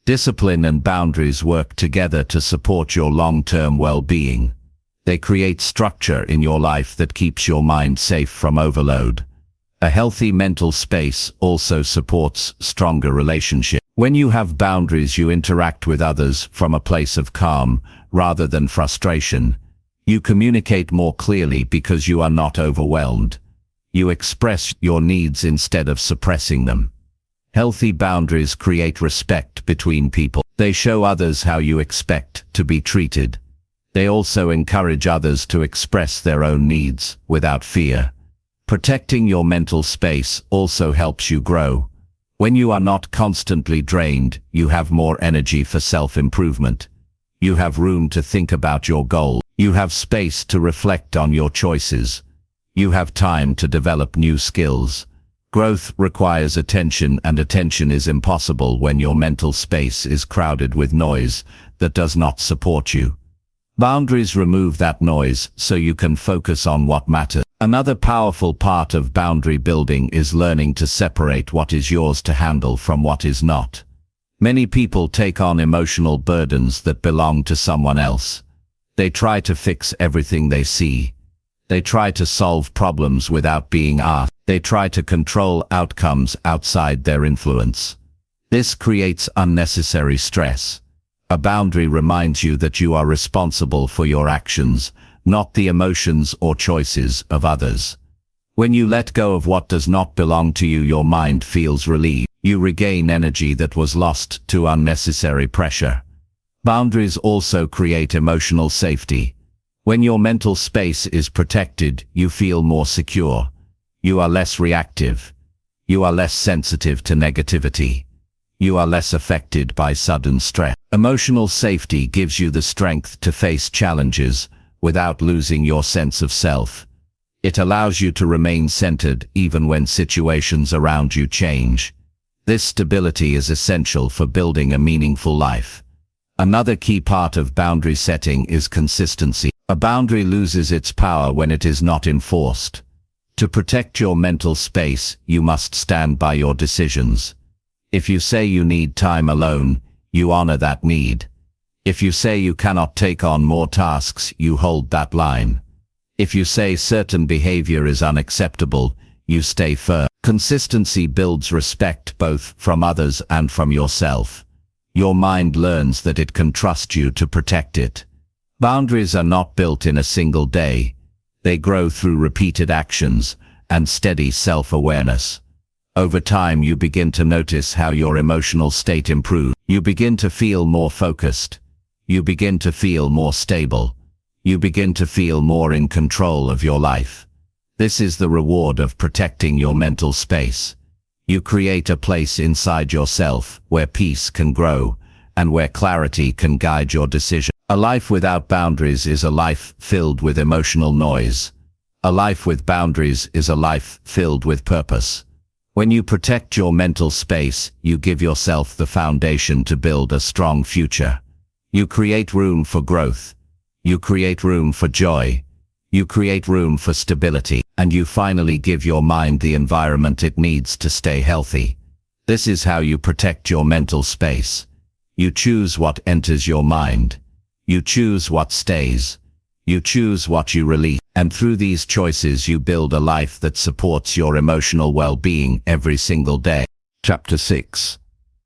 Discipline and boundaries work together to support your long-term well-being. They create structure in your life that keeps your mind safe from overload. A healthy mental space also supports stronger relationships. When you have boundaries, you interact with others from a place of calm rather than frustration. You communicate more clearly because you are not overwhelmed. You express your needs instead of suppressing them. Healthy boundaries create respect between people. They show others how you expect to be treated. They also encourage others to express their own needs without fear. Protecting your mental space also helps you grow. When you are not constantly drained, you have more energy for self-improvement. You have room to think about your goals. You have space to reflect on your choices. You have time to develop new skills. Growth requires attention, and attention is impossible when your mental space is crowded with noise that does not support you. Boundaries remove that noise so you can focus on what matters. Another powerful part of boundary building is learning to separate what is yours to handle from what is not. Many people take on emotional burdens that belong to someone else. They try to fix everything they see. They try to solve problems without being asked. They try to control outcomes outside their influence. This creates unnecessary stress. A boundary reminds you that you are responsible for your actions, not the emotions or choices of others. When you let go of what does not belong to you, your mind feels relieved. You regain energy that was lost to unnecessary pressure. Boundaries also create emotional safety. When your mental space is protected, you feel more secure. You are less reactive. You are less sensitive to negativity. You are less affected by sudden stress. Emotional safety gives you the strength to face challenges without losing your sense of self. It allows you to remain centered even when situations around you change. This stability is essential for building a meaningful life. Another key part of boundary setting is consistency. A boundary loses its power when it is not enforced. To protect your mental space, you must stand by your decisions. If you say you need time alone, you honor that need. If you say you cannot take on more tasks, you hold that line. If you say certain behavior is unacceptable, you stay firm. Consistency builds respect both from others and from yourself. Your mind learns that it can trust you to protect it. Boundaries are not built in a single day. They grow through repeated actions and steady self-awareness. Over time, you begin to notice how your emotional state improves. You begin to feel more focused. You begin to feel more stable. You begin to feel more in control of your life. This is the reward of protecting your mental space. You create a place inside yourself where peace can grow and where clarity can guide your decisions. A life without boundaries is a life filled with emotional noise. A life with boundaries is a life filled with purpose. When you protect your mental space, you give yourself the foundation to build a strong future. You create room for growth. You create room for joy. You create room for stability, and you finally give your mind the environment it needs to stay healthy. This is how you protect your mental space. You choose what enters your mind. You choose what stays. You choose what you release. And through these choices you build a life that supports your emotional well-being every single day. Chapter 6.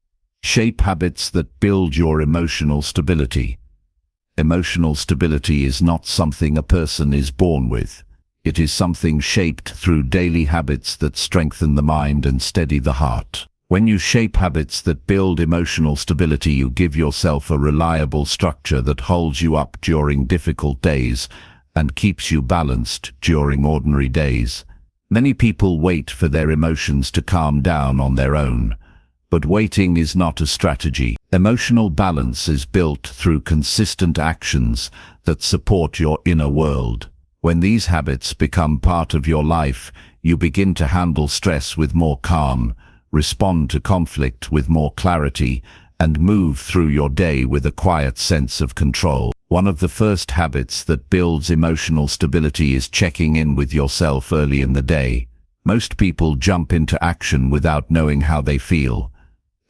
Shape habits that build your emotional stability. Emotional stability is not something a person is born with. It is something shaped through daily habits that strengthen the mind and steady the heart. When you shape habits that build emotional stability, you give yourself a reliable structure that holds you up during difficult days and keeps you balanced during ordinary days. Many people wait for their emotions to calm down on their own, but waiting is not a strategy. Emotional balance is built through consistent actions that support your inner world. When these habits become part of your life, you begin to handle stress with more calm, respond to conflict with more clarity, and move through your day with a quiet sense of control. One of the first habits that builds emotional stability is checking in with yourself early in the day. Most people jump into action without knowing how they feel.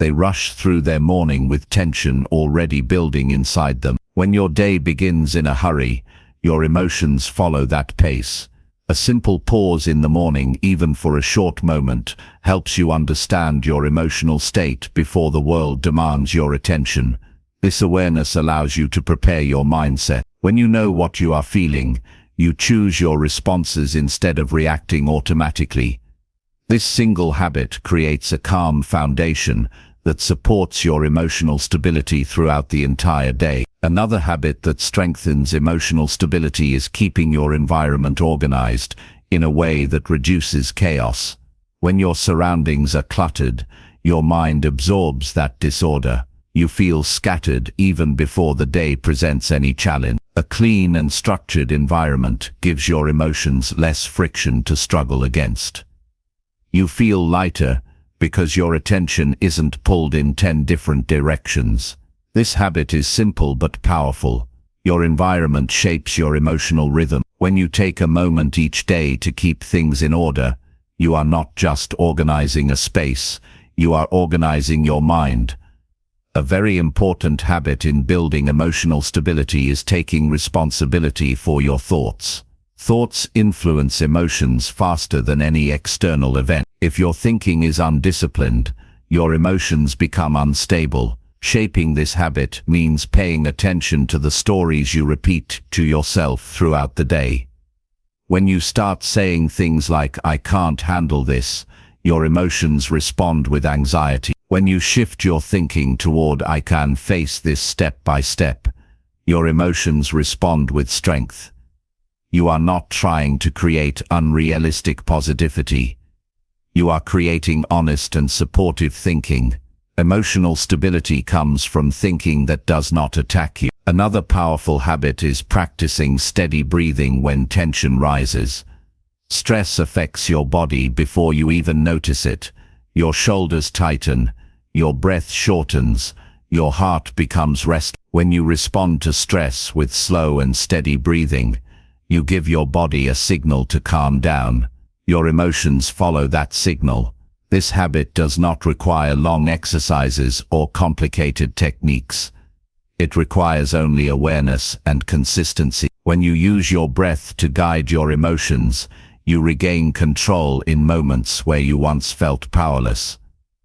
They rush through their morning with tension already building inside them. When your day begins in a hurry, your emotions follow that pace. A simple pause in the morning, even for a short moment, helps you understand your emotional state before the world demands your attention. This awareness allows you to prepare your mindset. When you know what you are feeling, you choose your responses instead of reacting automatically. This single habit creates a calm foundation that supports your emotional stability throughout the entire day. Another habit that strengthens emotional stability is keeping your environment organized in a way that reduces chaos. When your surroundings are cluttered, your mind absorbs that disorder. You feel scattered even before the day presents any challenge. A clean and structured environment gives your emotions less friction to struggle against. You feel lighter because your attention isn't pulled in 10 different directions. This habit is simple but powerful. Your environment shapes your emotional rhythm. When you take a moment each day to keep things in order, you are not just organizing a space, you are organizing your mind. A very important habit in building emotional stability is taking responsibility for your thoughts. Thoughts influence emotions faster than any external event. If your thinking is undisciplined, your emotions become unstable. Shaping this habit means paying attention to the stories you repeat to yourself throughout the day. When you start saying things like, "I can't handle this," your emotions respond with anxiety. When you shift your thinking toward, "I can face this step by step," your emotions respond with strength. You are not trying to create unrealistic positivity. You are creating honest and supportive thinking. Emotional stability comes from thinking that does not attack you. Another powerful habit is practicing steady breathing when tension rises. Stress affects your body before you even notice it. Your shoulders tighten, your breath shortens, your heart becomes restless. When you respond to stress with slow and steady breathing, you give your body a signal to calm down. Your emotions follow that signal. This habit does not require long exercises or complicated techniques. It requires only awareness and consistency. When you use your breath to guide your emotions, you regain control in moments where you once felt powerless.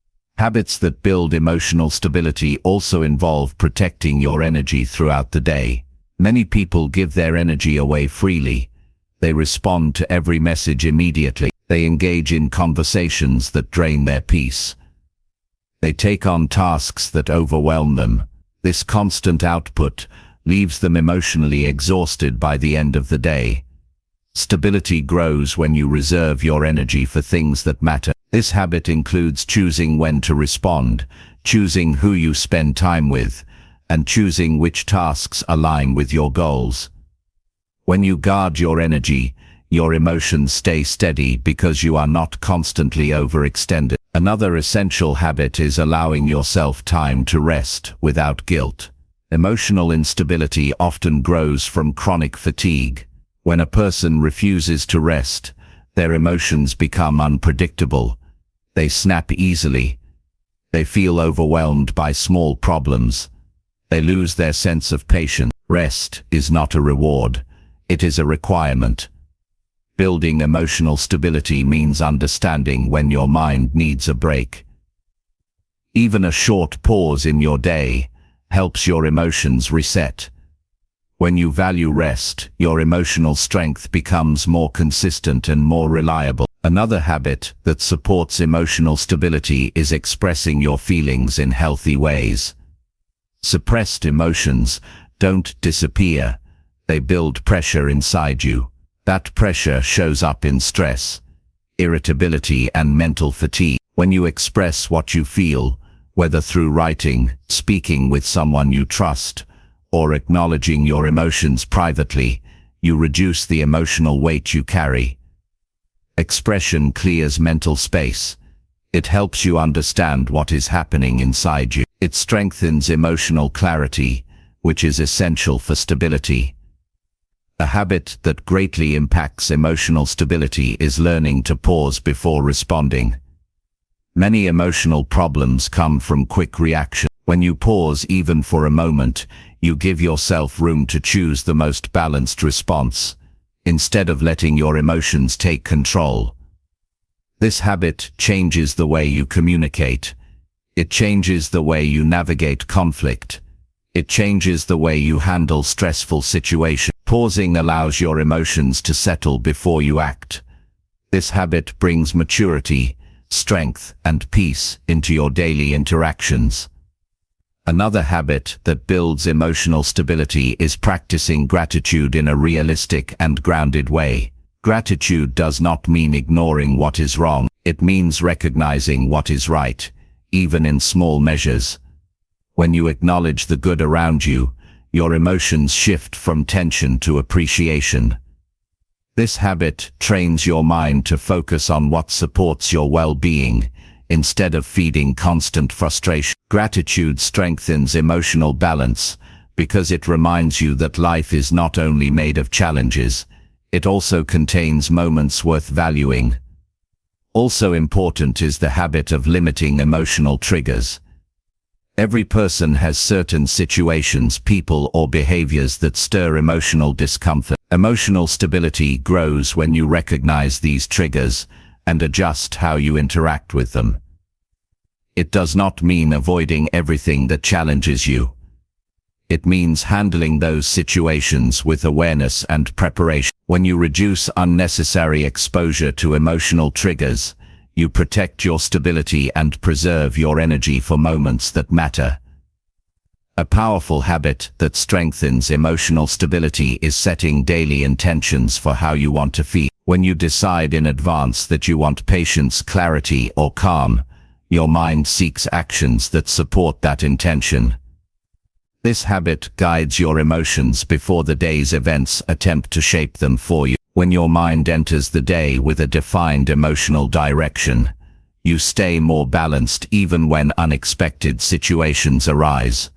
Habits that build emotional stability also involve protecting your energy throughout the day. Many people give their energy away freely. They respond to every message immediately. They engage in conversations that drain their peace. They take on tasks that overwhelm them. This constant output leaves them emotionally exhausted by the end of the day. Stability grows when you reserve your energy for things that matter. This habit includes choosing when to respond, choosing who you spend time with, and choosing which tasks align with your goals. When you guard your energy, your emotions stay steady because you are not constantly overextended. Another essential habit is allowing yourself time to rest without guilt. Emotional instability often grows from chronic fatigue. When a person refuses to rest, their emotions become unpredictable. They snap easily. They feel overwhelmed by small problems. They lose their sense of patience. Rest is not a reward. It is a requirement. Building emotional stability means understanding when your mind needs a break. Even a short pause in your day helps your emotions reset. When you value rest, your emotional strength becomes more consistent and more reliable. Another habit that supports emotional stability is expressing your feelings in healthy ways. Suppressed emotions don't disappear. They build pressure inside you. That pressure shows up in stress, irritability, and mental fatigue. When you express what you feel, whether through writing, speaking with someone you trust, or acknowledging your emotions privately, you reduce the emotional weight you carry. Expression clears mental space. It helps you understand what is happening inside you. It strengthens emotional clarity, which is essential for stability. A habit that greatly impacts emotional stability is learning to pause before responding. Many emotional problems come from quick reaction. When you pause even for a moment, you give yourself room to choose the most balanced response, instead of letting your emotions take control. This habit changes the way you communicate. It changes the way you navigate conflict. It changes the way you handle stressful situations. Pausing allows your emotions to settle before you act. This habit brings maturity, strength, and peace into your daily interactions. Another habit that builds emotional stability is practicing gratitude in a realistic and grounded way. Gratitude does not mean ignoring what is wrong. It means recognizing what is right, even in small measures. When you acknowledge the good around you, your emotions shift from tension to appreciation. This habit trains your mind to focus on what supports your well-being, instead of feeding constant frustration. Gratitude strengthens emotional balance, because it reminds you that life is not only made of challenges, it also contains moments worth valuing. Also important is the habit of limiting emotional triggers. Every person has certain situations, people, or behaviors that stir emotional discomfort. Emotional stability grows when you recognize these triggers and adjust how you interact with them. It does not mean avoiding everything that challenges you. It means handling those situations with awareness and preparation. When you reduce unnecessary exposure to emotional triggers, you protect your stability and preserve your energy for moments that matter. A powerful habit that strengthens emotional stability is setting daily intentions for how you want to feel. When you decide in advance that you want patience, clarity, or calm, your mind seeks actions that support that intention. This habit guides your emotions before the day's events attempt to shape them for you. When your mind enters the day with a defined emotional direction, you stay more balanced even when unexpected situations arise.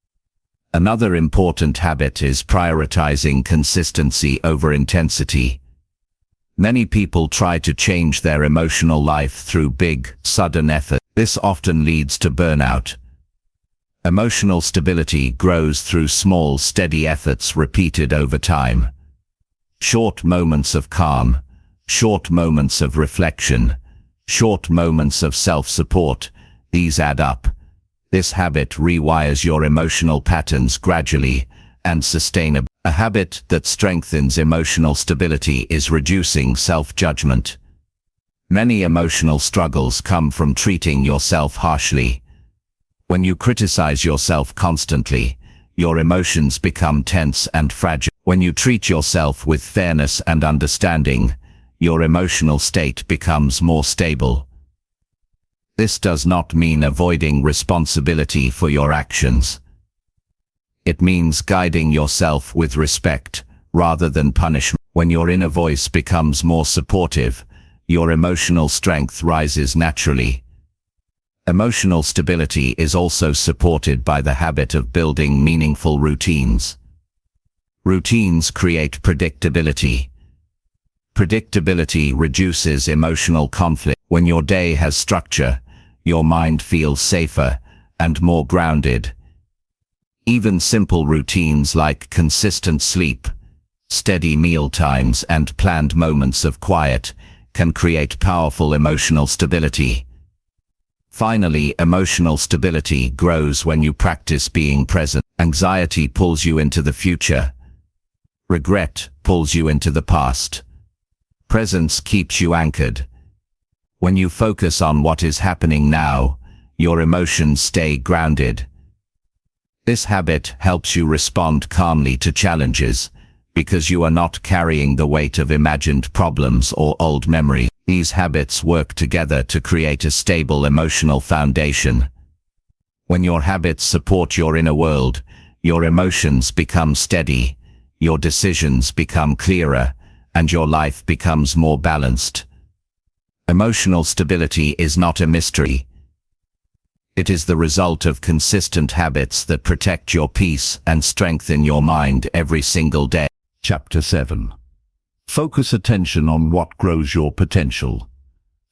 Another important habit is prioritizing consistency over intensity. Many people try to change their emotional life through big, sudden effort. This often leads to burnout. Emotional stability grows through small, steady efforts repeated over time. Short moments of calm, short moments of reflection, short moments of self-support, these add up. This habit rewires your emotional patterns gradually and sustainably. A habit that strengthens emotional stability is reducing self-judgment. Many emotional struggles come from treating yourself harshly. When you criticize yourself constantly, your emotions become tense and fragile. When you treat yourself with fairness and understanding, your emotional state becomes more stable. This does not mean avoiding responsibility for your actions. It means guiding yourself with respect, rather than punishment. When your inner voice becomes more supportive, your emotional strength rises naturally. Emotional stability is also supported by the habit of building meaningful routines. Routines create predictability. Predictability reduces emotional conflict. When your day has structure, your mind feels safer and more grounded. Even simple routines like consistent sleep, steady meal times, and planned moments of quiet can create powerful emotional stability. Finally, emotional stability grows when you practice being present. Anxiety pulls you into the future. Regret pulls you into the past. Presence keeps you anchored. When you focus on what is happening now, your emotions stay grounded. This habit helps you respond calmly to challenges, because you are not carrying the weight of imagined problems or old memories. These habits work together to create a stable emotional foundation. When your habits support your inner world, your emotions become steady, your decisions become clearer, and your life becomes more balanced. Emotional stability is not a mystery. It is the result of consistent habits that protect your peace and strengthen your mind every single day. Chapter 7. Focus attention on what grows your potential.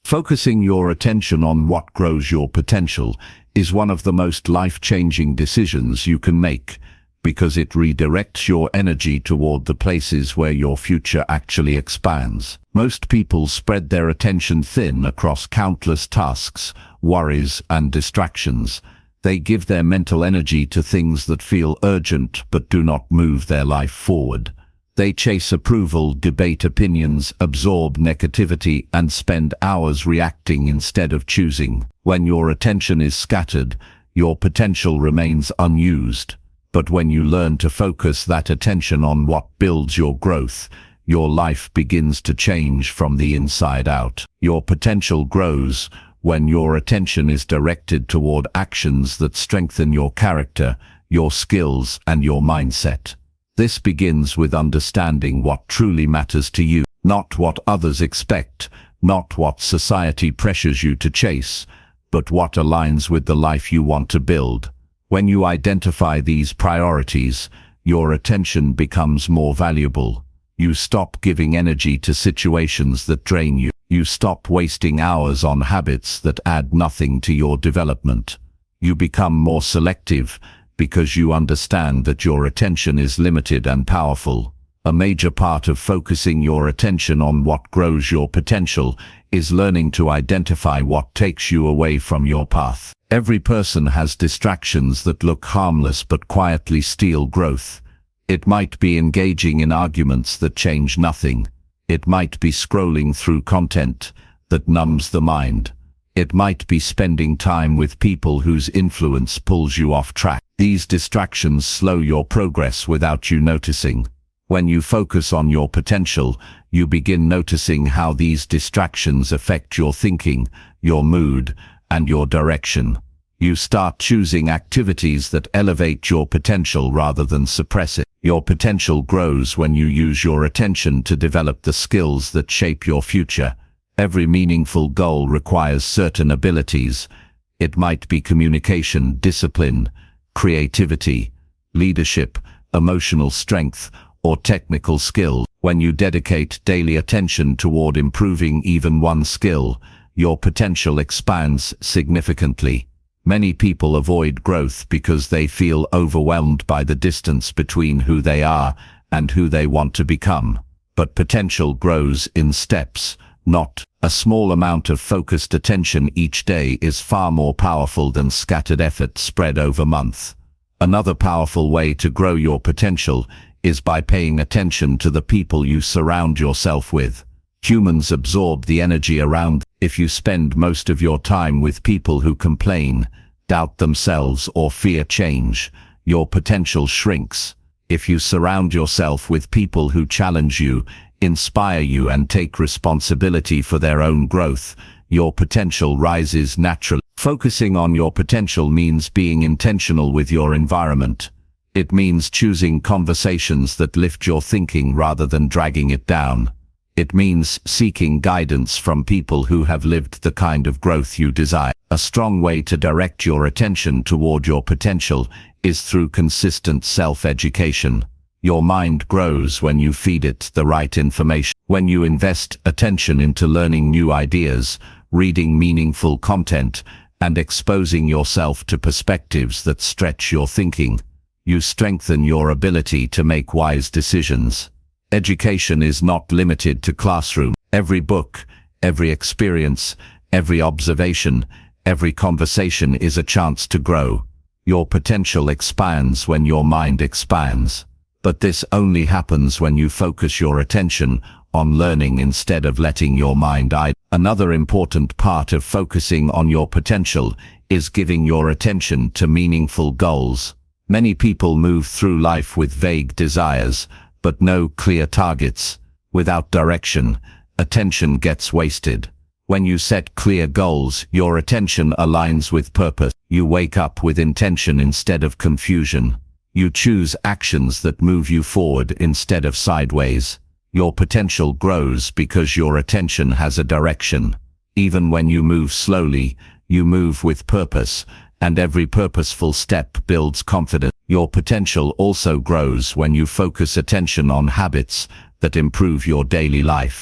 Focusing your attention on what grows your potential is one of the most life-changing decisions you can make, because it redirects your energy toward the places where your future actually expands. Most people spread their attention thin across countless tasks, worries, and distractions. They give their mental energy to things that feel urgent but do not move their life forward. They chase approval, debate opinions, absorb negativity, and spend hours reacting instead of choosing. When your attention is scattered, your potential remains unused. But when you learn to focus that attention on what builds your growth, your life begins to change from the inside out. Your potential grows when your attention is directed toward actions that strengthen your character, your skills, and your mindset. This begins with understanding what truly matters to you, not what others expect, not what society pressures you to chase, but what aligns with the life you want to build. When you identify these priorities, your attention becomes more valuable. You stop giving energy to situations that drain you. You stop wasting hours on habits that add nothing to your development. You become more selective, because you understand that your attention is limited and powerful. A major part of focusing your attention on what grows your potential is learning to identify what takes you away from your path. Every person has distractions that look harmless but quietly steal growth. It might be engaging in arguments that change nothing. It might be scrolling through content that numbs the mind. It might be spending time with people whose influence pulls you off track. These distractions slow your progress without you noticing. When you focus on your potential, you begin noticing how these distractions affect your thinking, your mood, and your direction. You start choosing activities that elevate your potential rather than suppress it. Your potential grows when you use your attention to develop the skills that shape your future. Every meaningful goal requires certain abilities. It might be communication, discipline, creativity, leadership, emotional strength, or technical skill. When you dedicate daily attention toward improving even one skill, your potential expands significantly. Many people avoid growth because they feel overwhelmed by the distance between who they are and who they want to become. But potential grows in steps, not a small amount of focused attention each day is far more powerful than scattered effort spread over months. Another powerful way to grow your potential is by paying attention to the people you surround yourself with. Humans absorb the energy around them. If you spend most of your time with people who complain, doubt themselves, or fear change, your potential shrinks. If you surround yourself with people who challenge you, inspire you, and take responsibility for their own growth, your potential rises naturally. Focusing on your potential means being intentional with your environment. It means choosing conversations that lift your thinking rather than dragging it down. It means seeking guidance from people who have lived the kind of growth you desire. A strong way to direct your attention toward your potential is through consistent self-education. Your mind grows when you feed it the right information. When you invest attention into learning new ideas, reading meaningful content, and exposing yourself to perspectives that stretch your thinking, you strengthen your ability to make wise decisions. Education is not limited to classroom. Every book, every experience, every observation, every conversation is a chance to grow. Your potential expands when your mind expands. But this only happens when you focus your attention on learning instead of letting your mind idle. Another important part of focusing on your potential is giving your attention to meaningful goals. Many people move through life with vague desires, but no clear targets. Without direction, attention gets wasted. When you set clear goals, your attention aligns with purpose. You wake up with intention instead of confusion. You choose actions that move you forward instead of sideways. Your potential grows because your attention has a direction. Even when you move slowly, you move with purpose, and every purposeful step builds confidence. Your potential also grows when you focus attention on habits that improve your daily life.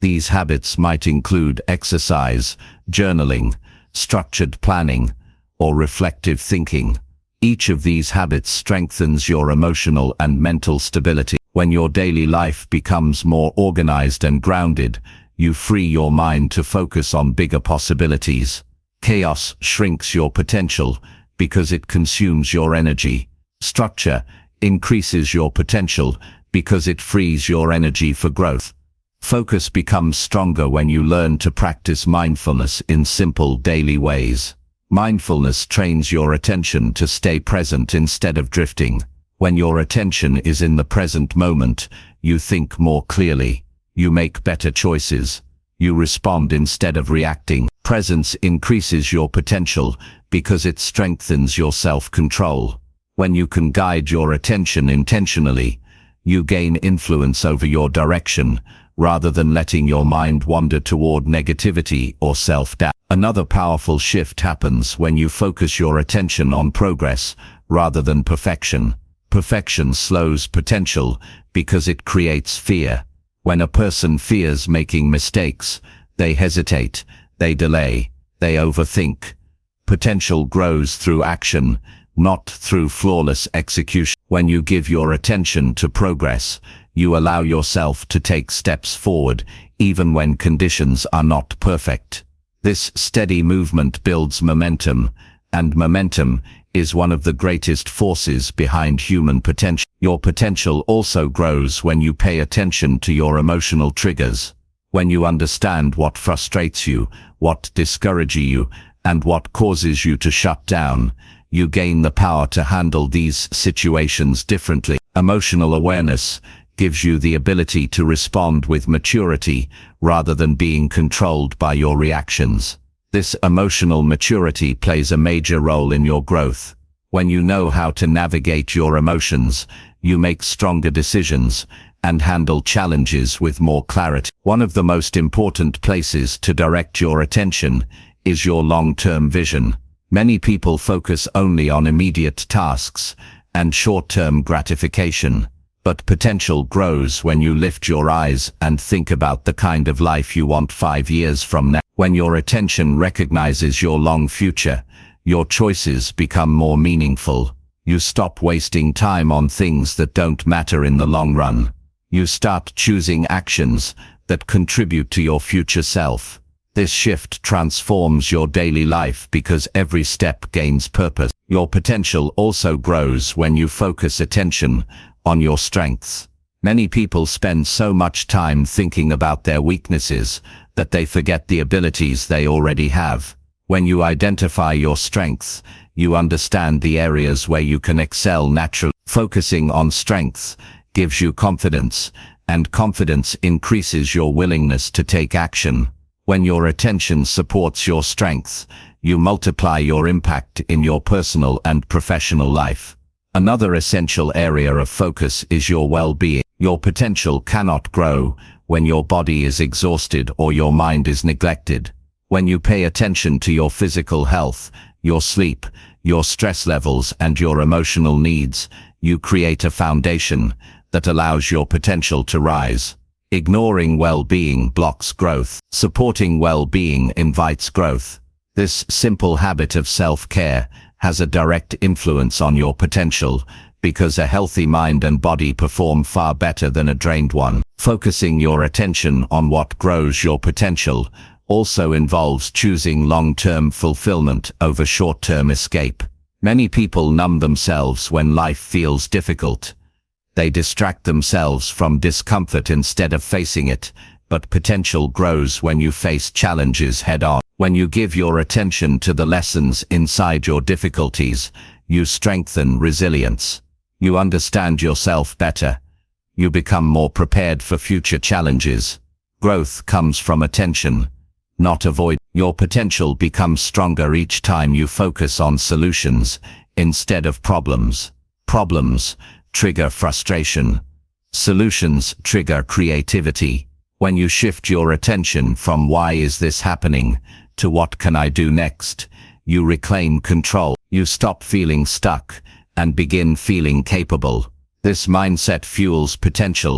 These habits might include exercise, journaling, structured planning, or reflective thinking. Each of these habits strengthens your emotional and mental stability. When your daily life becomes more organized and grounded, you free your mind to focus on bigger possibilities. Chaos shrinks your potential because it consumes your energy. Structure increases your potential because it frees your energy for growth. Focus becomes stronger when you learn to practice mindfulness in simple daily ways. Mindfulness trains your attention to stay present instead of drifting. When your attention is in the present moment, you think more clearly. You make better choices. You respond instead of reacting. Presence increases your potential because it strengthens your self-control. When you can guide your attention intentionally, you gain influence over your direction, rather than letting your mind wander toward negativity or self-doubt. Another powerful shift happens when you focus your attention on progress rather than perfection. Perfection slows potential because it creates fear. When a person fears making mistakes, they hesitate, they delay, they overthink. Potential grows through action, not through flawless execution. When you give your attention to progress, you allow yourself to take steps forward, even when conditions are not perfect. This steady movement builds momentum, and momentum is one of the greatest forces behind human potential. Your potential also grows when you pay attention to your emotional triggers. When you understand what frustrates you, what discourages you, and what causes you to shut down, you gain the power to handle these situations differently. Emotional awareness gives you the ability to respond with maturity rather than being controlled by your reactions. This emotional maturity plays a major role in your growth. When you know how to navigate your emotions, you make stronger decisions and handle challenges with more clarity. One of the most important places to direct your attention is your long-term vision. Many people focus only on immediate tasks and short-term gratification. But potential grows when you lift your eyes and think about the kind of life you want 5 years from now. When your attention recognizes your long future, your choices become more meaningful. You stop wasting time on things that don't matter in the long run. You start choosing actions that contribute to your future self. This shift transforms your daily life because every step gains purpose. Your potential also grows when you focus attention on your strengths. Many people spend so much time thinking about their weaknesses that they forget the abilities they already have. When you identify your strengths, you understand the areas where you can excel naturally. Focusing on strengths gives you confidence, and confidence increases your willingness to take action. When your attention supports your strengths, you multiply your impact in your personal and professional life. Another essential area of focus is your well-being. Your potential cannot grow when your body is exhausted or your mind is neglected. When you pay attention to your physical health, your sleep, your stress levels, and your emotional needs, you create a foundation that allows your potential to rise. Ignoring well-being blocks growth. Supporting well-being invites growth. This simple habit of self-care has a direct influence on your potential because a healthy mind and body perform far better than a drained one. Focusing your attention on what grows your potential also involves choosing long-term fulfillment over short-term escape. Many people numb themselves when life feels difficult. They distract themselves from discomfort instead of facing it, but potential grows when you face challenges head-on. When you give your attention to the lessons inside your difficulties, you strengthen resilience. You understand yourself better. You become more prepared for future challenges. Growth comes from attention, not avoid. Your potential becomes stronger each time you focus on solutions instead of problems. Problems trigger frustration. Solutions trigger creativity. When you shift your attention from "why is this happening" to "what can I do next," you reclaim control. You stop feeling stuck and begin feeling capable. This mindset fuels potential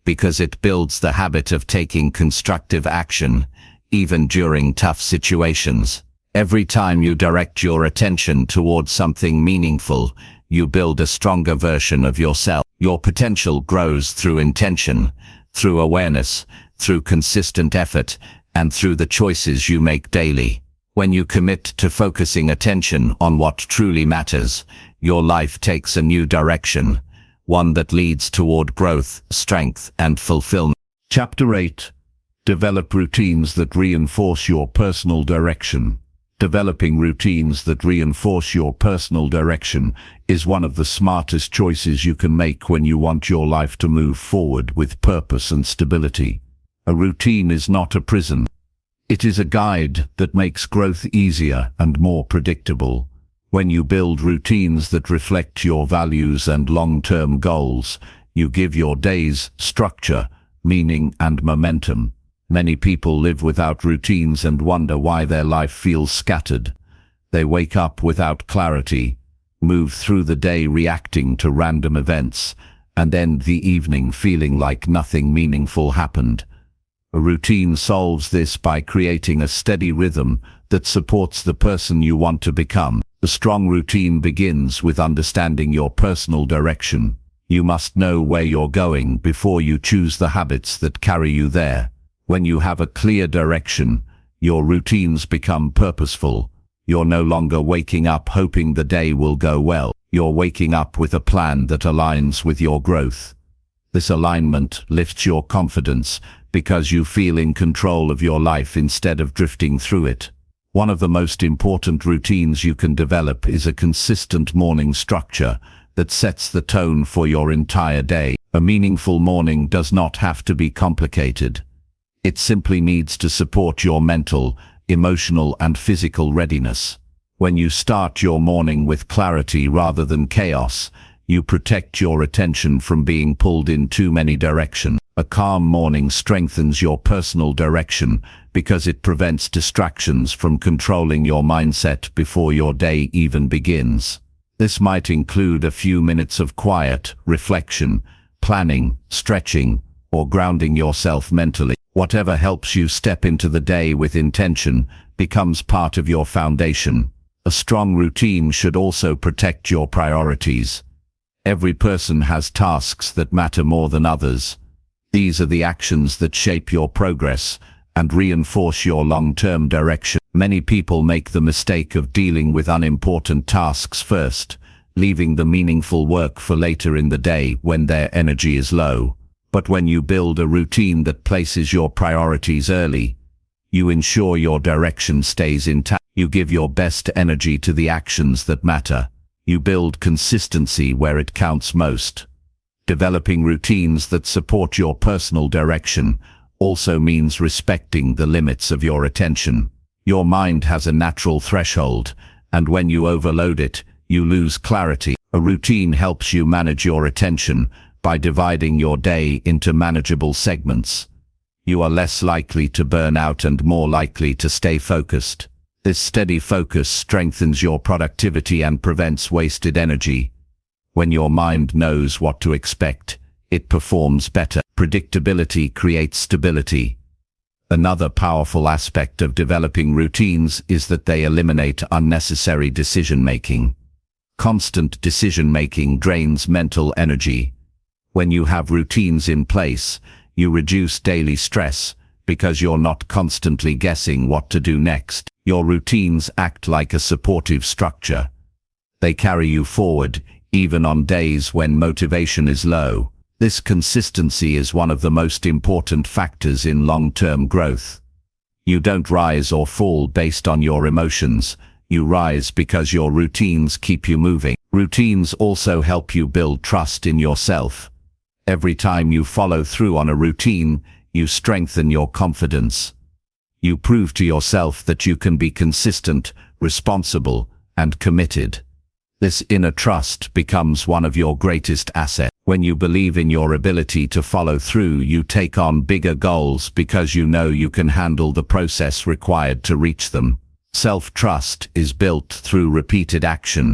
because it builds the habit of taking constructive action, even during tough situations. Every time you direct your attention towards something meaningful, you build a stronger version of yourself. Your potential grows through intention, through awareness, through consistent effort, and through the choices you make daily. When you commit to focusing attention on what truly matters, your life takes a new direction, one that leads toward growth, strength, and fulfillment. Chapter 8. Develop routines that reinforce your personal direction. Developing routines that reinforce your personal direction is one of the smartest choices you can make when you want your life to move forward with purpose and stability. A routine is not a prison. It is a guide that makes growth easier and more predictable. When you build routines that reflect your values and long-term goals, you give your days structure, meaning, and momentum. Many people live without routines and wonder why their life feels scattered. They wake up without clarity, move through the day reacting to random events, and end the evening feeling like nothing meaningful happened. A routine solves this by creating a steady rhythm that supports the person you want to become. A strong routine begins with understanding your personal direction. You must know where you're going before you choose the habits that carry you there. When you have a clear direction, your routines become purposeful. You're no longer waking up hoping the day will go well. You're waking up with a plan that aligns with your growth. This alignment lifts your confidence because you feel in control of your life instead of drifting through it. One of the most important routines you can develop is a consistent morning structure that sets the tone for your entire day. A meaningful morning does not have to be complicated. It simply needs to support your mental, emotional, and physical readiness. When you start your morning with clarity rather than chaos, you protect your attention from being pulled in too many directions. A calm morning strengthens your personal direction because it prevents distractions from controlling your mindset before your day even begins. This might include a few minutes of quiet, reflection, planning, stretching, or grounding yourself mentally. Whatever helps you step into the day with intention becomes part of your foundation. A strong routine should also protect your priorities. Every person has tasks that matter more than others. These are the actions that shape your progress and reinforce your long-term direction. Many people make the mistake of dealing with unimportant tasks first, leaving the meaningful work for later in the day when their energy is low. But when you build a routine that places your priorities early, you ensure your direction stays intact. You give your best energy to the actions that matter. You build consistency where it counts most. Developing routines that support your personal direction also means respecting the limits of your attention. Your mind has a natural threshold, and when you overload it, you lose clarity. A routine helps you manage your attention by dividing your day into manageable segments. You are less likely to burn out and more likely to stay focused. This steady focus strengthens your productivity and prevents wasted energy. When your mind knows what to expect, it performs better. Predictability creates stability. Another powerful aspect of developing routines is that they eliminate unnecessary decision-making. Constant decision-making drains mental energy. When you have routines in place, you reduce daily stress because you're not constantly guessing what to do next. Your routines act like a supportive structure. They carry you forward, even on days when motivation is low. This consistency is one of the most important factors in long-term growth. You don't rise or fall based on your emotions. You rise because your routines keep you moving. Routines also help you build trust in yourself. Every time you follow through on a routine, you strengthen your confidence. You prove to yourself that you can be consistent, responsible, and committed. This inner trust becomes one of your greatest assets. When you believe in your ability to follow through, you take on bigger goals because you know you can handle the process required to reach them. Self-trust is built through repeated action,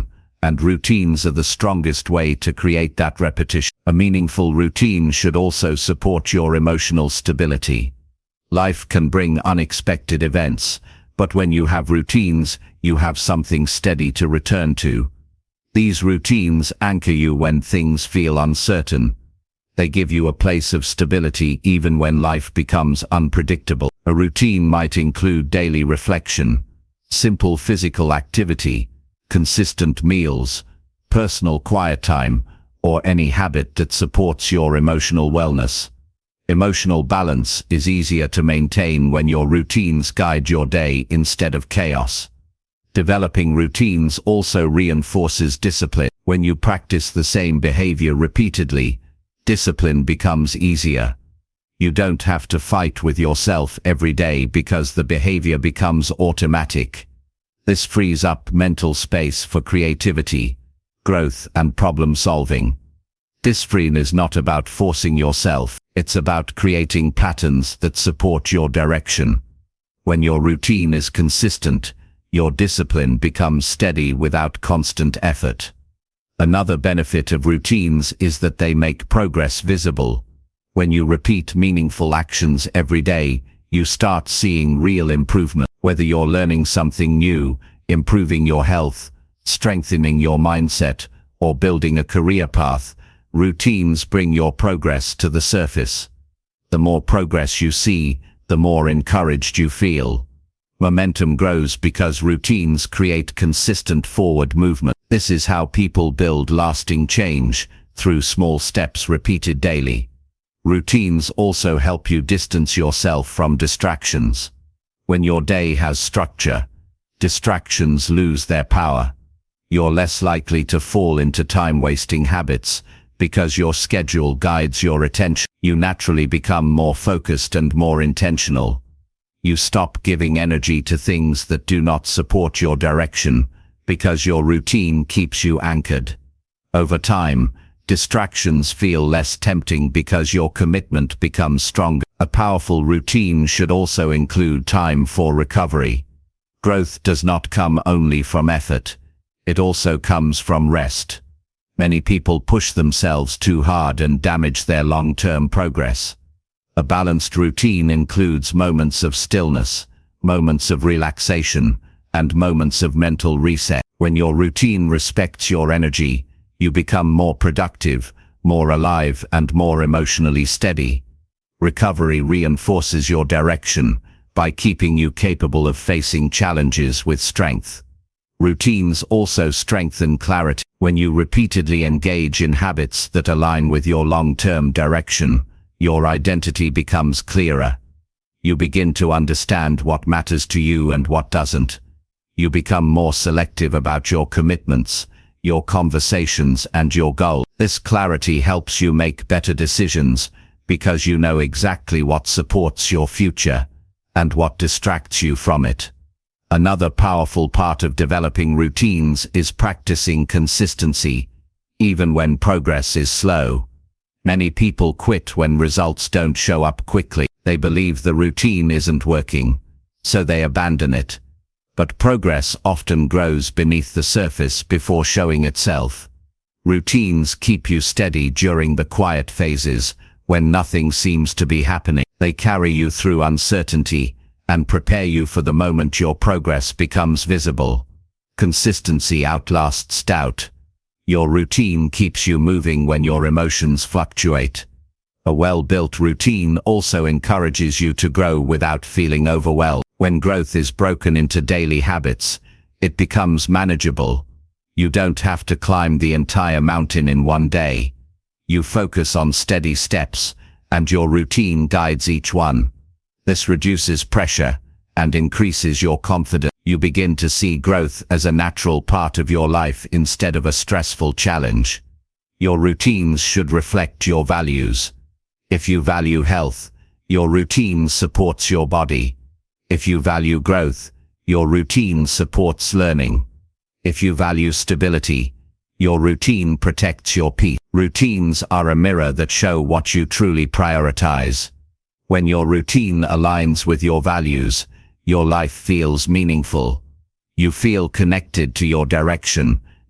And routines are the strongest way to create that repetition. A meaningful routine should also support your emotional stability. Life can bring unexpected events, but when you have routines, you have something steady to return to. These routines anchor you when things feel uncertain. They give you a place of stability even when life becomes unpredictable. A routine might include daily reflection, simple physical activity, consistent meals, personal quiet time, or any habit that supports your emotional wellness. Emotional balance is easier to maintain when your routines guide your day instead of chaos. Developing routines also reinforces discipline. When you practice the same behavior repeatedly, discipline becomes easier. You don't have to fight with yourself every day because the behavior becomes automatic. This frees up mental space for creativity, growth, and problem solving. Discipline is not about forcing yourself, it's about creating patterns that support your direction. When your routine is consistent, your discipline becomes steady without constant effort. Another benefit of routines is that they make progress visible. When you repeat meaningful actions every day, you start seeing real improvement. Whether you're learning something new, improving your health, strengthening your mindset, or building a career path, routines bring your progress to the surface. The more progress you see, the more encouraged you feel. Momentum grows because routines create consistent forward movement. This is how people build lasting change, through small steps repeated daily. Routines also help you distance yourself from distractions. When your day has structure, distractions lose their power. You're less likely to fall into time-wasting habits because your schedule guides your attention. You naturally become more focused and more intentional. You stop giving energy to things that do not support your direction because your routine keeps you anchored. Over time, distractions feel less tempting because your commitment becomes stronger. A powerful routine should also include time for recovery. Growth does not come only from effort. It also comes from rest. Many people push themselves too hard and damage their long-term progress. A balanced routine includes moments of stillness, moments of relaxation, and moments of mental reset. When your routine respects your energy, you become more productive, more alive, and more emotionally steady. Recovery reinforces your direction by keeping you capable of facing challenges with strength. Routines also strengthen clarity. When you repeatedly engage in habits that align with your long-term direction, your identity becomes clearer. You begin to understand what matters to you and what doesn't. You become more selective about your commitments, your conversations, and your goals. This clarity helps you make better decisions because you know exactly what supports your future and what distracts you from it. Another powerful part of developing routines is practicing consistency, even when progress is slow. Many people quit when results don't show up quickly. They believe the routine isn't working, so they abandon it. But progress often grows beneath the surface before showing itself. Routines keep you steady during the quiet phases, when nothing seems to be happening. They carry you through uncertainty and prepare you for the moment your progress becomes visible. Consistency outlasts doubt. Your routine keeps you moving when your emotions fluctuate. A well-built routine also encourages you to grow without feeling overwhelmed. When growth is broken into daily habits, it becomes manageable. You don't have to climb the entire mountain in one day. You focus on steady steps, and your routine guides each one. This reduces pressure and increases your confidence. You begin to see growth as a natural part of your life instead of a stressful challenge. Your routines should reflect your values. If you value health, your routine supports your body. If you value growth, your routine supports learning. If you value stability, your routine protects your peace. Routines are a mirror that show what you truly prioritize. When your routine aligns with your values, your life feels meaningful. You feel connected to your direction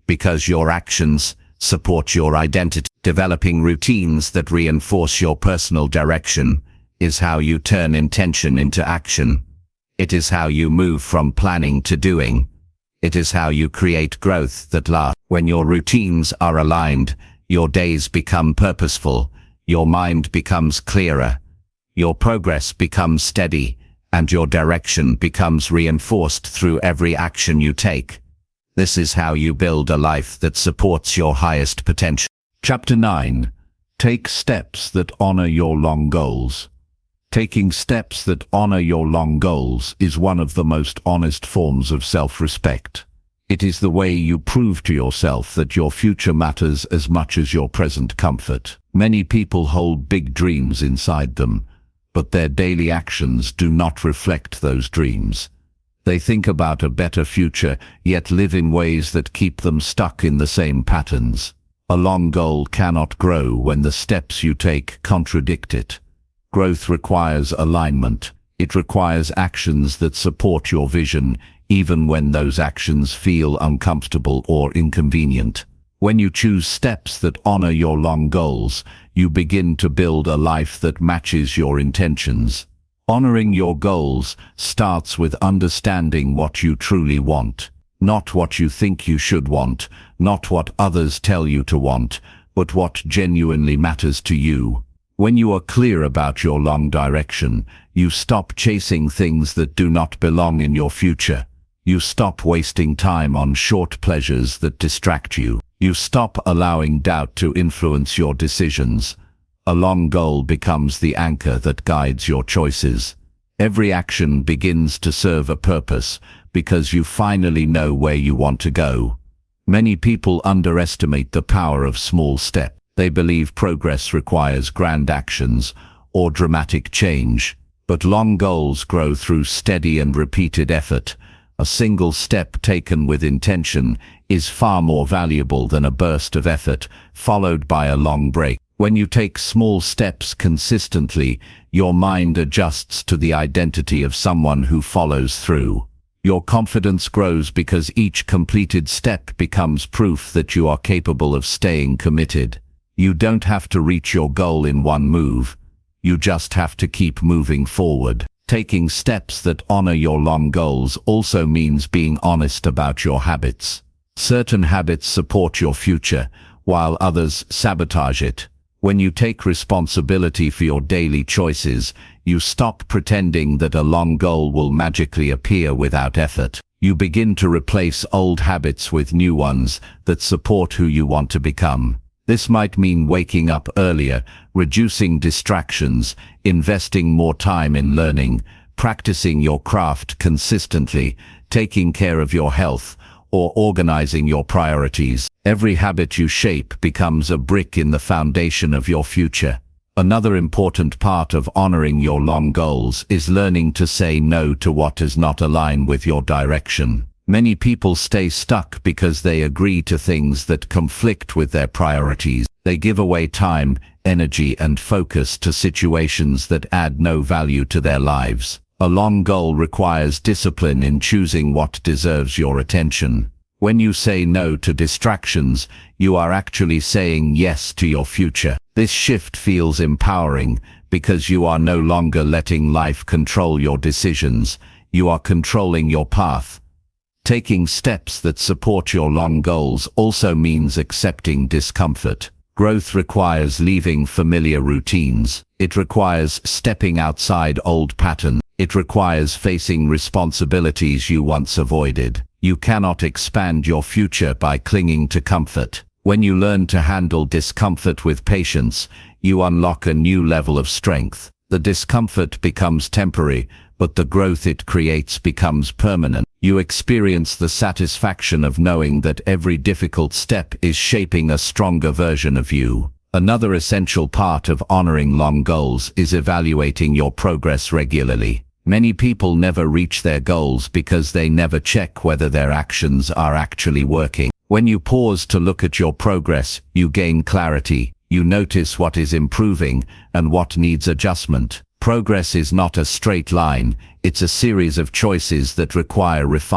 because your actions support your identity. Developing routines that reinforce your personal direction is how you turn intention into action. It is how you move from planning to doing. It is how you create growth that lasts. When your routines are aligned, your days become purposeful, your mind becomes clearer, your progress becomes steady, and your direction becomes reinforced through every action you take. This is how you build a life that supports your highest potential. Chapter 9. Take steps that honor your long goals. Taking steps that honor your long goals is one of the most honest forms of self-respect. It is the way you prove to yourself that your future matters as much as your present comfort. Many people hold big dreams inside them, but their daily actions do not reflect those dreams. They think about a better future, yet live in ways that keep them stuck in the same patterns. A long goal cannot grow when the steps you take contradict it. Growth requires alignment. It requires actions that support your vision, even when those actions feel uncomfortable or inconvenient. When you choose steps that honor your long goals, you begin to build a life that matches your intentions. Honoring your goals starts with understanding what you truly want. Not what you think you should want, not what others tell you to want, but what genuinely matters to you. When you are clear about your long direction, you stop chasing things that do not belong in your future. You stop wasting time on short pleasures that distract you. You stop allowing doubt to influence your decisions. A long goal becomes the anchor that guides your choices. Every action begins to serve a purpose because you finally know where you want to go. Many people underestimate the power of small steps. They believe progress requires grand actions or dramatic change, but long goals grow through steady and repeated effort. A single step taken with intention is far more valuable than a burst of effort followed by a long break. When you take small steps consistently, your mind adjusts to the identity of someone who follows through. Your confidence grows because each completed step becomes proof that you are capable of staying committed. You don't have to reach your goal in one move. You just have to keep moving forward. Taking steps that honor your long goals also means being honest about your habits. Certain habits support your future, while others sabotage it. When you take responsibility for your daily choices, you stop pretending that a long goal will magically appear without effort. You begin to replace old habits with new ones that support who you want to become. This might mean waking up earlier, reducing distractions, investing more time in learning, practicing your craft consistently, taking care of your health, or organizing your priorities. Every habit you shape becomes a brick in the foundation of your future. Another important part of honoring your long goals is learning to say no to what does not align with your direction. Many people stay stuck because they agree to things that conflict with their priorities. They give away time, energy, and focus to situations that add no value to their lives. A long goal requires discipline in choosing what deserves your attention. When you say no to distractions, you are actually saying yes to your future. This shift feels empowering because you are no longer letting life control your decisions. You are controlling your path. Taking steps that support your long goals also means accepting discomfort. Growth requires leaving familiar routines. It requires stepping outside old patterns. It requires facing responsibilities you once avoided. You cannot expand your future by clinging to comfort. When you learn to handle discomfort with patience, you unlock a new level of strength. The discomfort becomes temporary, but the growth it creates becomes permanent. You experience the satisfaction of knowing that every difficult step is shaping a stronger version of you. Another essential part of honoring long goals is evaluating your progress regularly. Many people never reach their goals because they never check whether their actions are actually working. When you pause to look at your progress, you gain clarity. You notice what is improving and what needs adjustment. Progress is not a straight line, it's a series of choices that require refinement.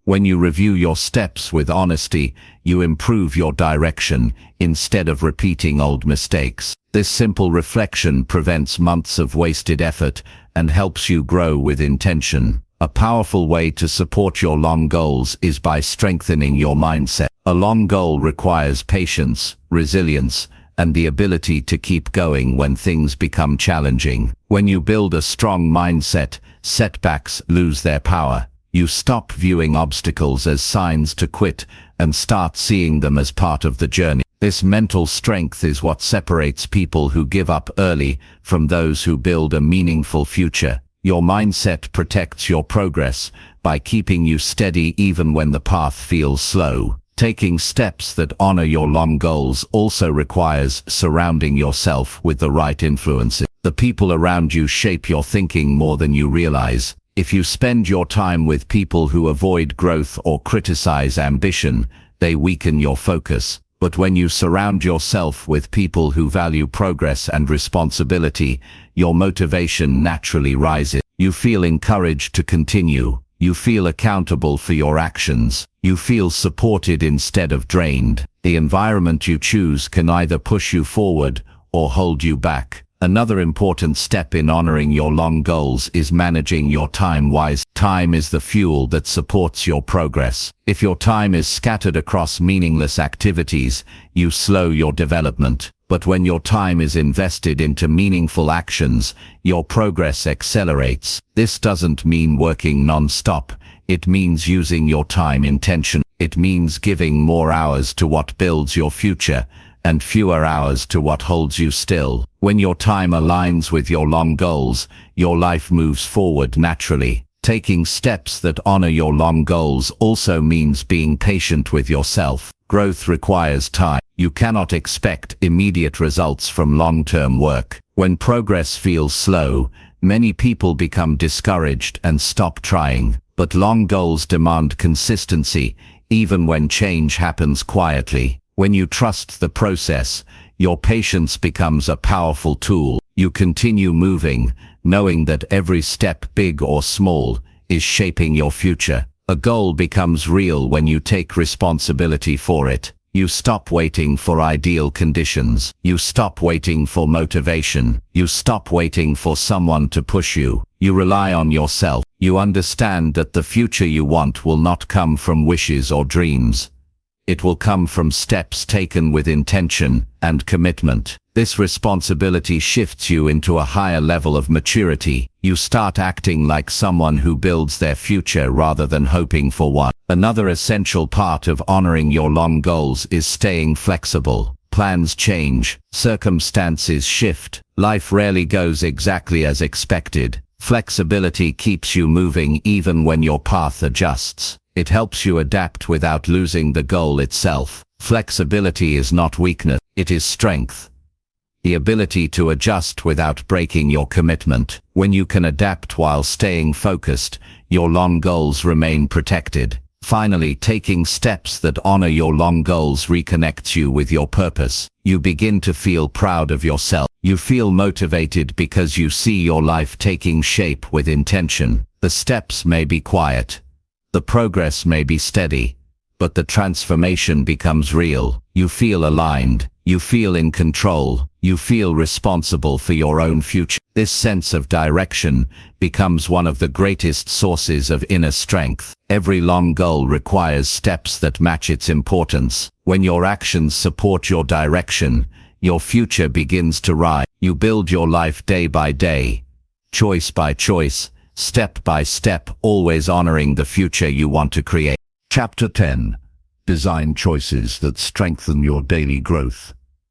When you review your steps with honesty, you improve your direction instead of repeating old mistakes. This simple reflection prevents months of wasted effort and helps you grow with intention. A powerful way to support your long goals is by strengthening your mindset. A long goal requires patience, resilience, and the ability to keep going when things become challenging. When you build a strong mindset, setbacks lose their power. You stop viewing obstacles as signs to quit and start seeing them as part of the journey. This mental strength is what separates people who give up early from those who build a meaningful future. Your mindset protects your progress by keeping you steady even when the path feels slow. Taking steps that honor your long goals also requires surrounding yourself with the right influences. The people around you shape your thinking more than you realize. If you spend your time with people who avoid growth or criticize ambition, they weaken your focus. But when you surround yourself with people who value progress and responsibility, your motivation naturally rises. You feel encouraged to continue. You feel accountable for your actions. You feel supported instead of drained. The environment you choose can either push you forward or hold you back. Another important step in honoring your long goals is managing your time wisely. Time is the fuel that supports your progress. If your time is scattered across meaningless activities, you slow your development. But when your time is invested into meaningful actions, your progress accelerates. This doesn't mean working non-stop. It means using your time intentionally. It means giving more hours to what builds your future and fewer hours to what holds you still. When your time aligns with your long goals, your life moves forward naturally. Taking steps that honor your long goals also means being patient with yourself. Growth requires time. You cannot expect immediate results from long-term work. When progress feels slow, many people become discouraged and stop trying. But long goals demand consistency, even when change happens quietly. When you trust the process, your patience becomes a powerful tool. You continue moving, knowing that every step, big or small, is shaping your future. A goal becomes real when you take responsibility for it. You stop waiting for ideal conditions. You stop waiting for motivation. You stop waiting for someone to push you. You rely on yourself. You understand that the future you want will not come from wishes or dreams. It will come from steps taken with intention and commitment. This responsibility shifts you into a higher level of maturity. You start acting like someone who builds their future rather than hoping for one. Another essential part of honoring your long goals is staying flexible. Plans change, circumstances shift, life rarely goes exactly as expected. Flexibility keeps you moving even when your path adjusts. It helps you adapt without losing the goal itself. Flexibility is not weakness, it is strength. The ability to adjust without breaking your commitment. When you can adapt while staying focused, your long goals remain protected. Finally, taking steps that honor your long goals reconnects you with your purpose. You begin to feel proud of yourself. You feel motivated because you see your life taking shape with intention. The steps may be quiet. The progress may be steady, but the transformation becomes real. You feel aligned. You feel in control. You feel responsible for your own future. This sense of direction becomes one of the greatest sources of inner strength. Every long goal requires steps that match its importance. When your actions support your direction, your future begins to rise. You build your life day by day, choice by choice, step by step, always honoring the future you want to create. Chapter 10. Design choices that strengthen your daily growth.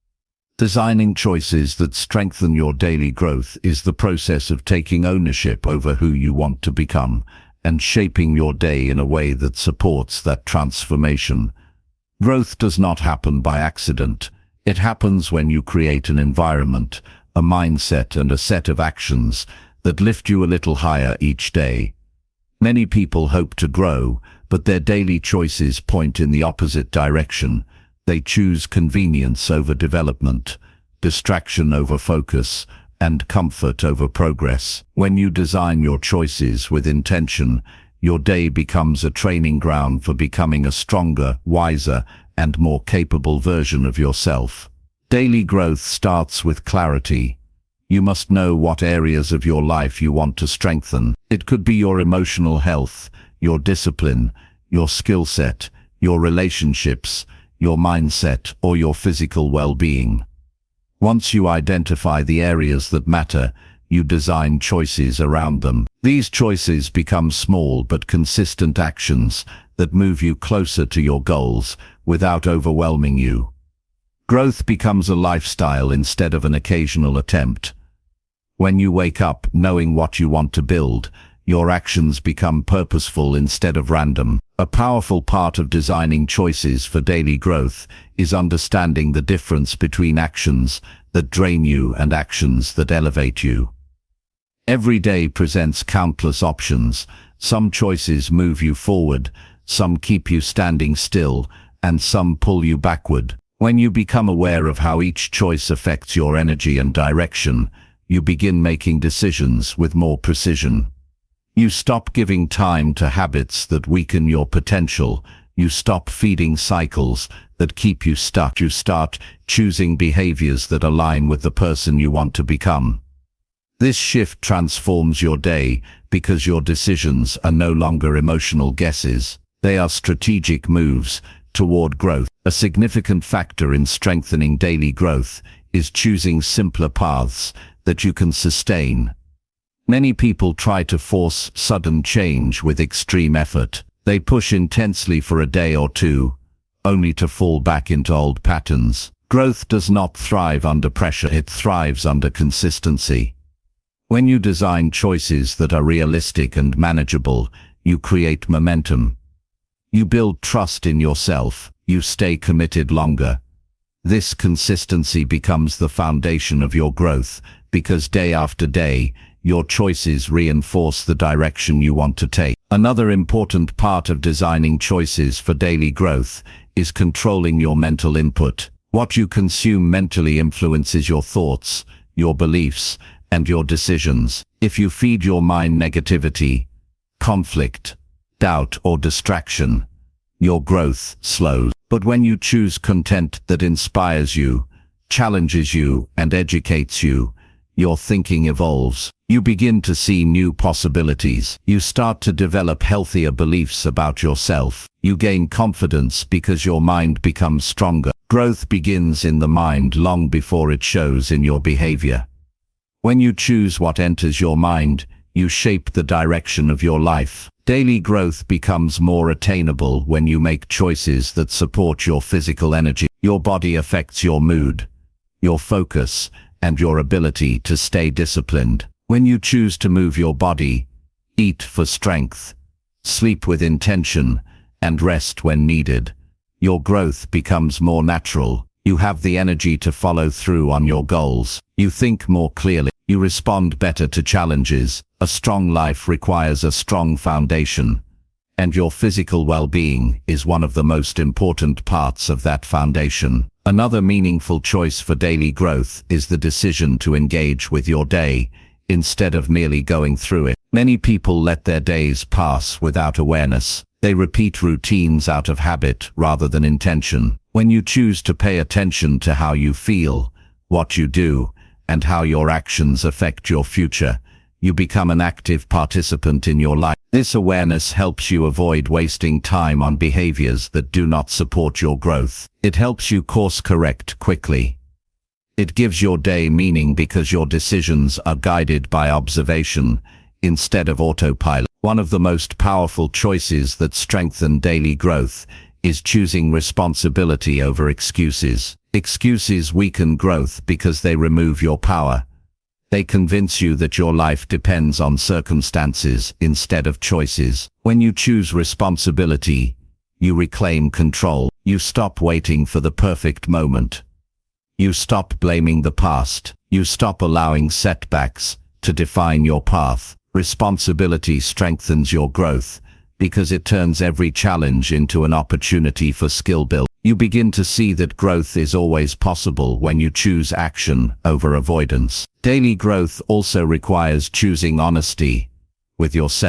Designing choices that strengthen your daily growth is the process of taking ownership over who you want to become and shaping your day in a way that supports that transformation. Growth does not happen by accident. It happens when you create an environment, a mindset, and a set of actions that lift you a little higher each day. Many people hope to grow, but their daily choices point in the opposite direction. They choose convenience over development, distraction over focus, and comfort over progress. When you design your choices with intention, your day becomes a training ground for becoming a stronger, wiser, and more capable version of yourself. Daily growth starts with clarity. You must know what areas of your life you want to strengthen. It could be your emotional health, your discipline, your skill set, your relationships, your mindset, or your physical well-being. Once you identify the areas that matter, you design choices around them. These choices become small but consistent actions that move you closer to your goals without overwhelming you. Growth becomes a lifestyle instead of an occasional attempt. When you wake up knowing what you want to build, your actions become purposeful instead of random. A powerful part of designing choices for daily growth is understanding the difference between actions that drain you and actions that elevate you. Every day presents countless options. Some choices move you forward, some keep you standing still, and some pull you backward. When you become aware of how each choice affects your energy and direction, you begin making decisions with more precision. You stop giving time to habits that weaken your potential. You stop feeding cycles that keep you stuck. You start choosing behaviors that align with the person you want to become. This shift transforms your day because your decisions are no longer emotional guesses. They are strategic moves toward growth. A significant factor in strengthening daily growth is choosing simpler paths that you can sustain. Many people try to force sudden change with extreme effort. They push intensely for a day or two, only to fall back into old patterns. Growth does not thrive under pressure, it thrives under consistency. When you design choices that are realistic and manageable, you create momentum. You build trust in yourself, you stay committed longer. This consistency becomes the foundation of your growth, because day after day, your choices reinforce the direction you want to take. Another important part of designing choices for daily growth is controlling your mental input. What you consume mentally influences your thoughts, your beliefs, and your decisions. If you feed your mind negativity, conflict, doubt, or distraction, your growth slows. But when you choose content that inspires you, challenges you, and educates you, your thinking evolves. You begin to see new possibilities. You start to develop healthier beliefs about yourself. You gain confidence because your mind becomes stronger. Growth begins in the mind long before it shows in your behavior. When you choose what enters your mind, you shape the direction of your life. Daily growth becomes more attainable when you make choices that support your physical energy. Your body affects your mood, your focus, and your ability to stay disciplined. When you choose to move your body, eat for strength, sleep with intention, and rest when needed, your growth becomes more natural. You have the energy to follow through on your goals. You think more clearly. You respond better to challenges. A strong life requires a strong foundation, and your physical well-being is one of the most important parts of that foundation. Another meaningful choice for daily growth is the decision to engage with your day instead of merely going through it. Many people let their days pass without awareness. They repeat routines out of habit rather than intention. When you choose to pay attention to how you feel, what you do, and how your actions affect your future, you become an active participant in your life. This awareness helps you avoid wasting time on behaviors that do not support your growth. It helps you course correct quickly. It gives your day meaning because your decisions are guided by observation instead of autopilot. One of the most powerful choices that strengthen daily growth is choosing responsibility over excuses. Excuses weaken growth because they remove your power. They convince you that your life depends on circumstances instead of choices. When you choose responsibility, you reclaim control. You stop waiting for the perfect moment. You stop blaming the past. You stop allowing setbacks to define your path. Responsibility strengthens your growth because it turns every challenge into an opportunity for skill building. You begin to see that growth is always possible when you choose action over avoidance. Daily growth also requires choosing honesty with yourself.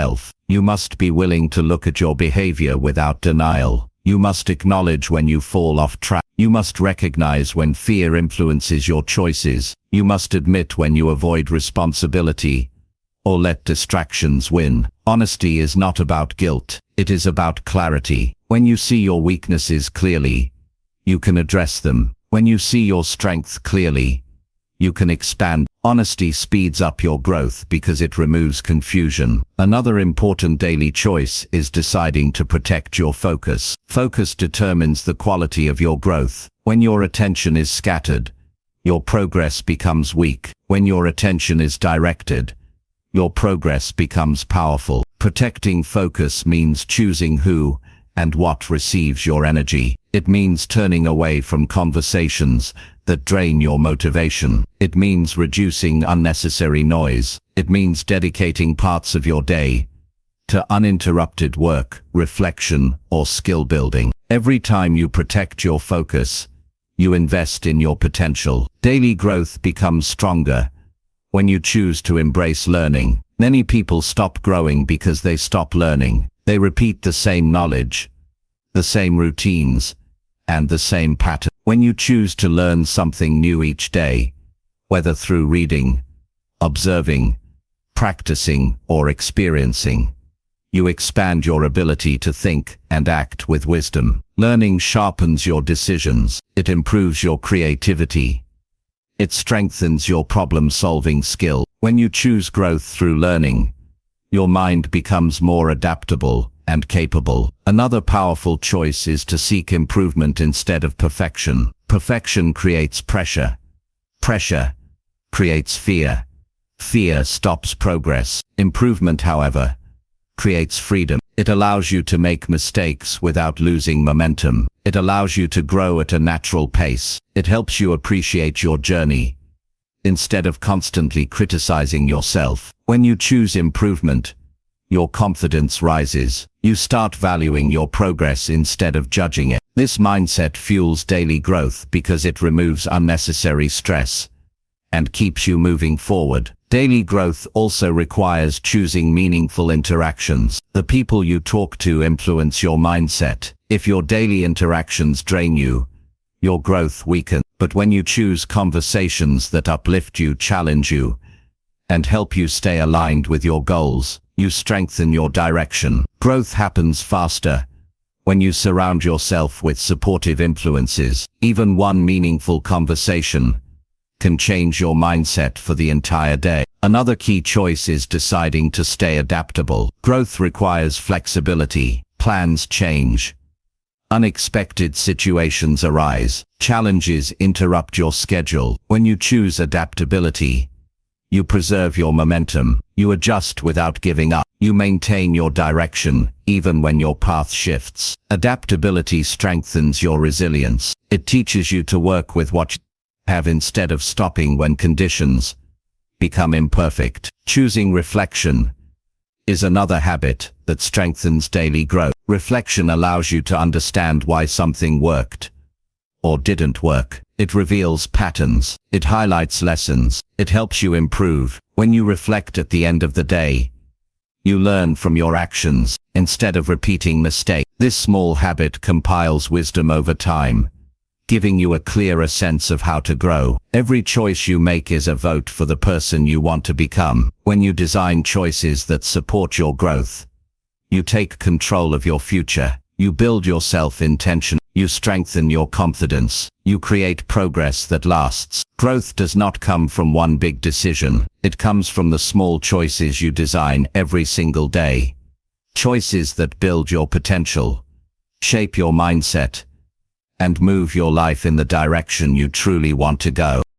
You must be willing to look at your behavior without denial. You must acknowledge when you fall off track. You must recognize when fear influences your choices. You must admit when you avoid responsibility or let distractions win. Honesty is not about guilt. It is about clarity. When you see your weaknesses clearly, you can address them. When you see your strength clearly, you can expand. Honesty speeds up your growth because it removes confusion. Another important daily choice is deciding to protect your focus. Focus determines the quality of your growth. When your attention is scattered, your progress becomes weak. When your attention is directed, your progress becomes powerful. Protecting focus means choosing who and what receives your energy. It means turning away from conversations that drain your motivation. It means reducing unnecessary noise. It means dedicating parts of your day to uninterrupted work, reflection, or skill building. Every time you protect your focus, you invest in your potential. Daily growth becomes stronger when you choose to embrace learning. Many people stop growing because they stop learning. They repeat the same knowledge, the same routines, and the same pattern. When you choose to learn something new each day, whether through reading, observing, practicing, or experiencing, you expand your ability to think and act with wisdom. Learning sharpens your decisions. It improves your creativity. It strengthens your problem-solving skill. When you choose growth through learning, your mind becomes more adaptable and capable. Another powerful choice is to seek improvement instead of perfection. Perfection creates pressure. Pressure creates fear. Fear stops progress. Improvement, however, creates freedom. It allows you to make mistakes without losing momentum. It allows you to grow at a natural pace. It helps you appreciate your journey instead of constantly criticizing yourself. When you choose improvement, your confidence rises. You start valuing your progress instead of judging it. This mindset fuels daily growth because it removes unnecessary stress and keeps you moving forward. Daily growth also requires choosing meaningful interactions. The people you talk to influence your mindset. If your daily interactions drain you, your growth weakens. But when you choose conversations that uplift you, challenge you, and help you stay aligned with your goals, you strengthen your direction. Growth happens faster when you surround yourself with supportive influences. Even one meaningful conversation can change your mindset for the entire day. Another key choice is deciding to stay adaptable. Growth requires flexibility. Plans change. Unexpected situations arise. Challenges interrupt your schedule. When you choose adaptability, you preserve your momentum. You adjust without giving up. You maintain your direction, even when your path shifts. Adaptability strengthens your resilience. It teaches you to work with what you have instead of stopping when conditions become imperfect. Choosing reflection is another habit that strengthens daily growth. Reflection allows you to understand why something worked or didn't work. It reveals patterns. It highlights lessons. It helps you improve. When you reflect at the end of the day, you learn from your actions instead of repeating mistakes. This small habit compiles wisdom over time, giving you a clearer sense of how to grow. Every choice you make is a vote for the person you want to become. When you design choices that support your growth, you take control of your future. You build your self-intention. You strengthen your confidence. You create progress that lasts. Growth does not come from one big decision. It comes from the small choices you design every single day. Choices that build your potential, shape your mindset, and move your life in the direction you truly want to go.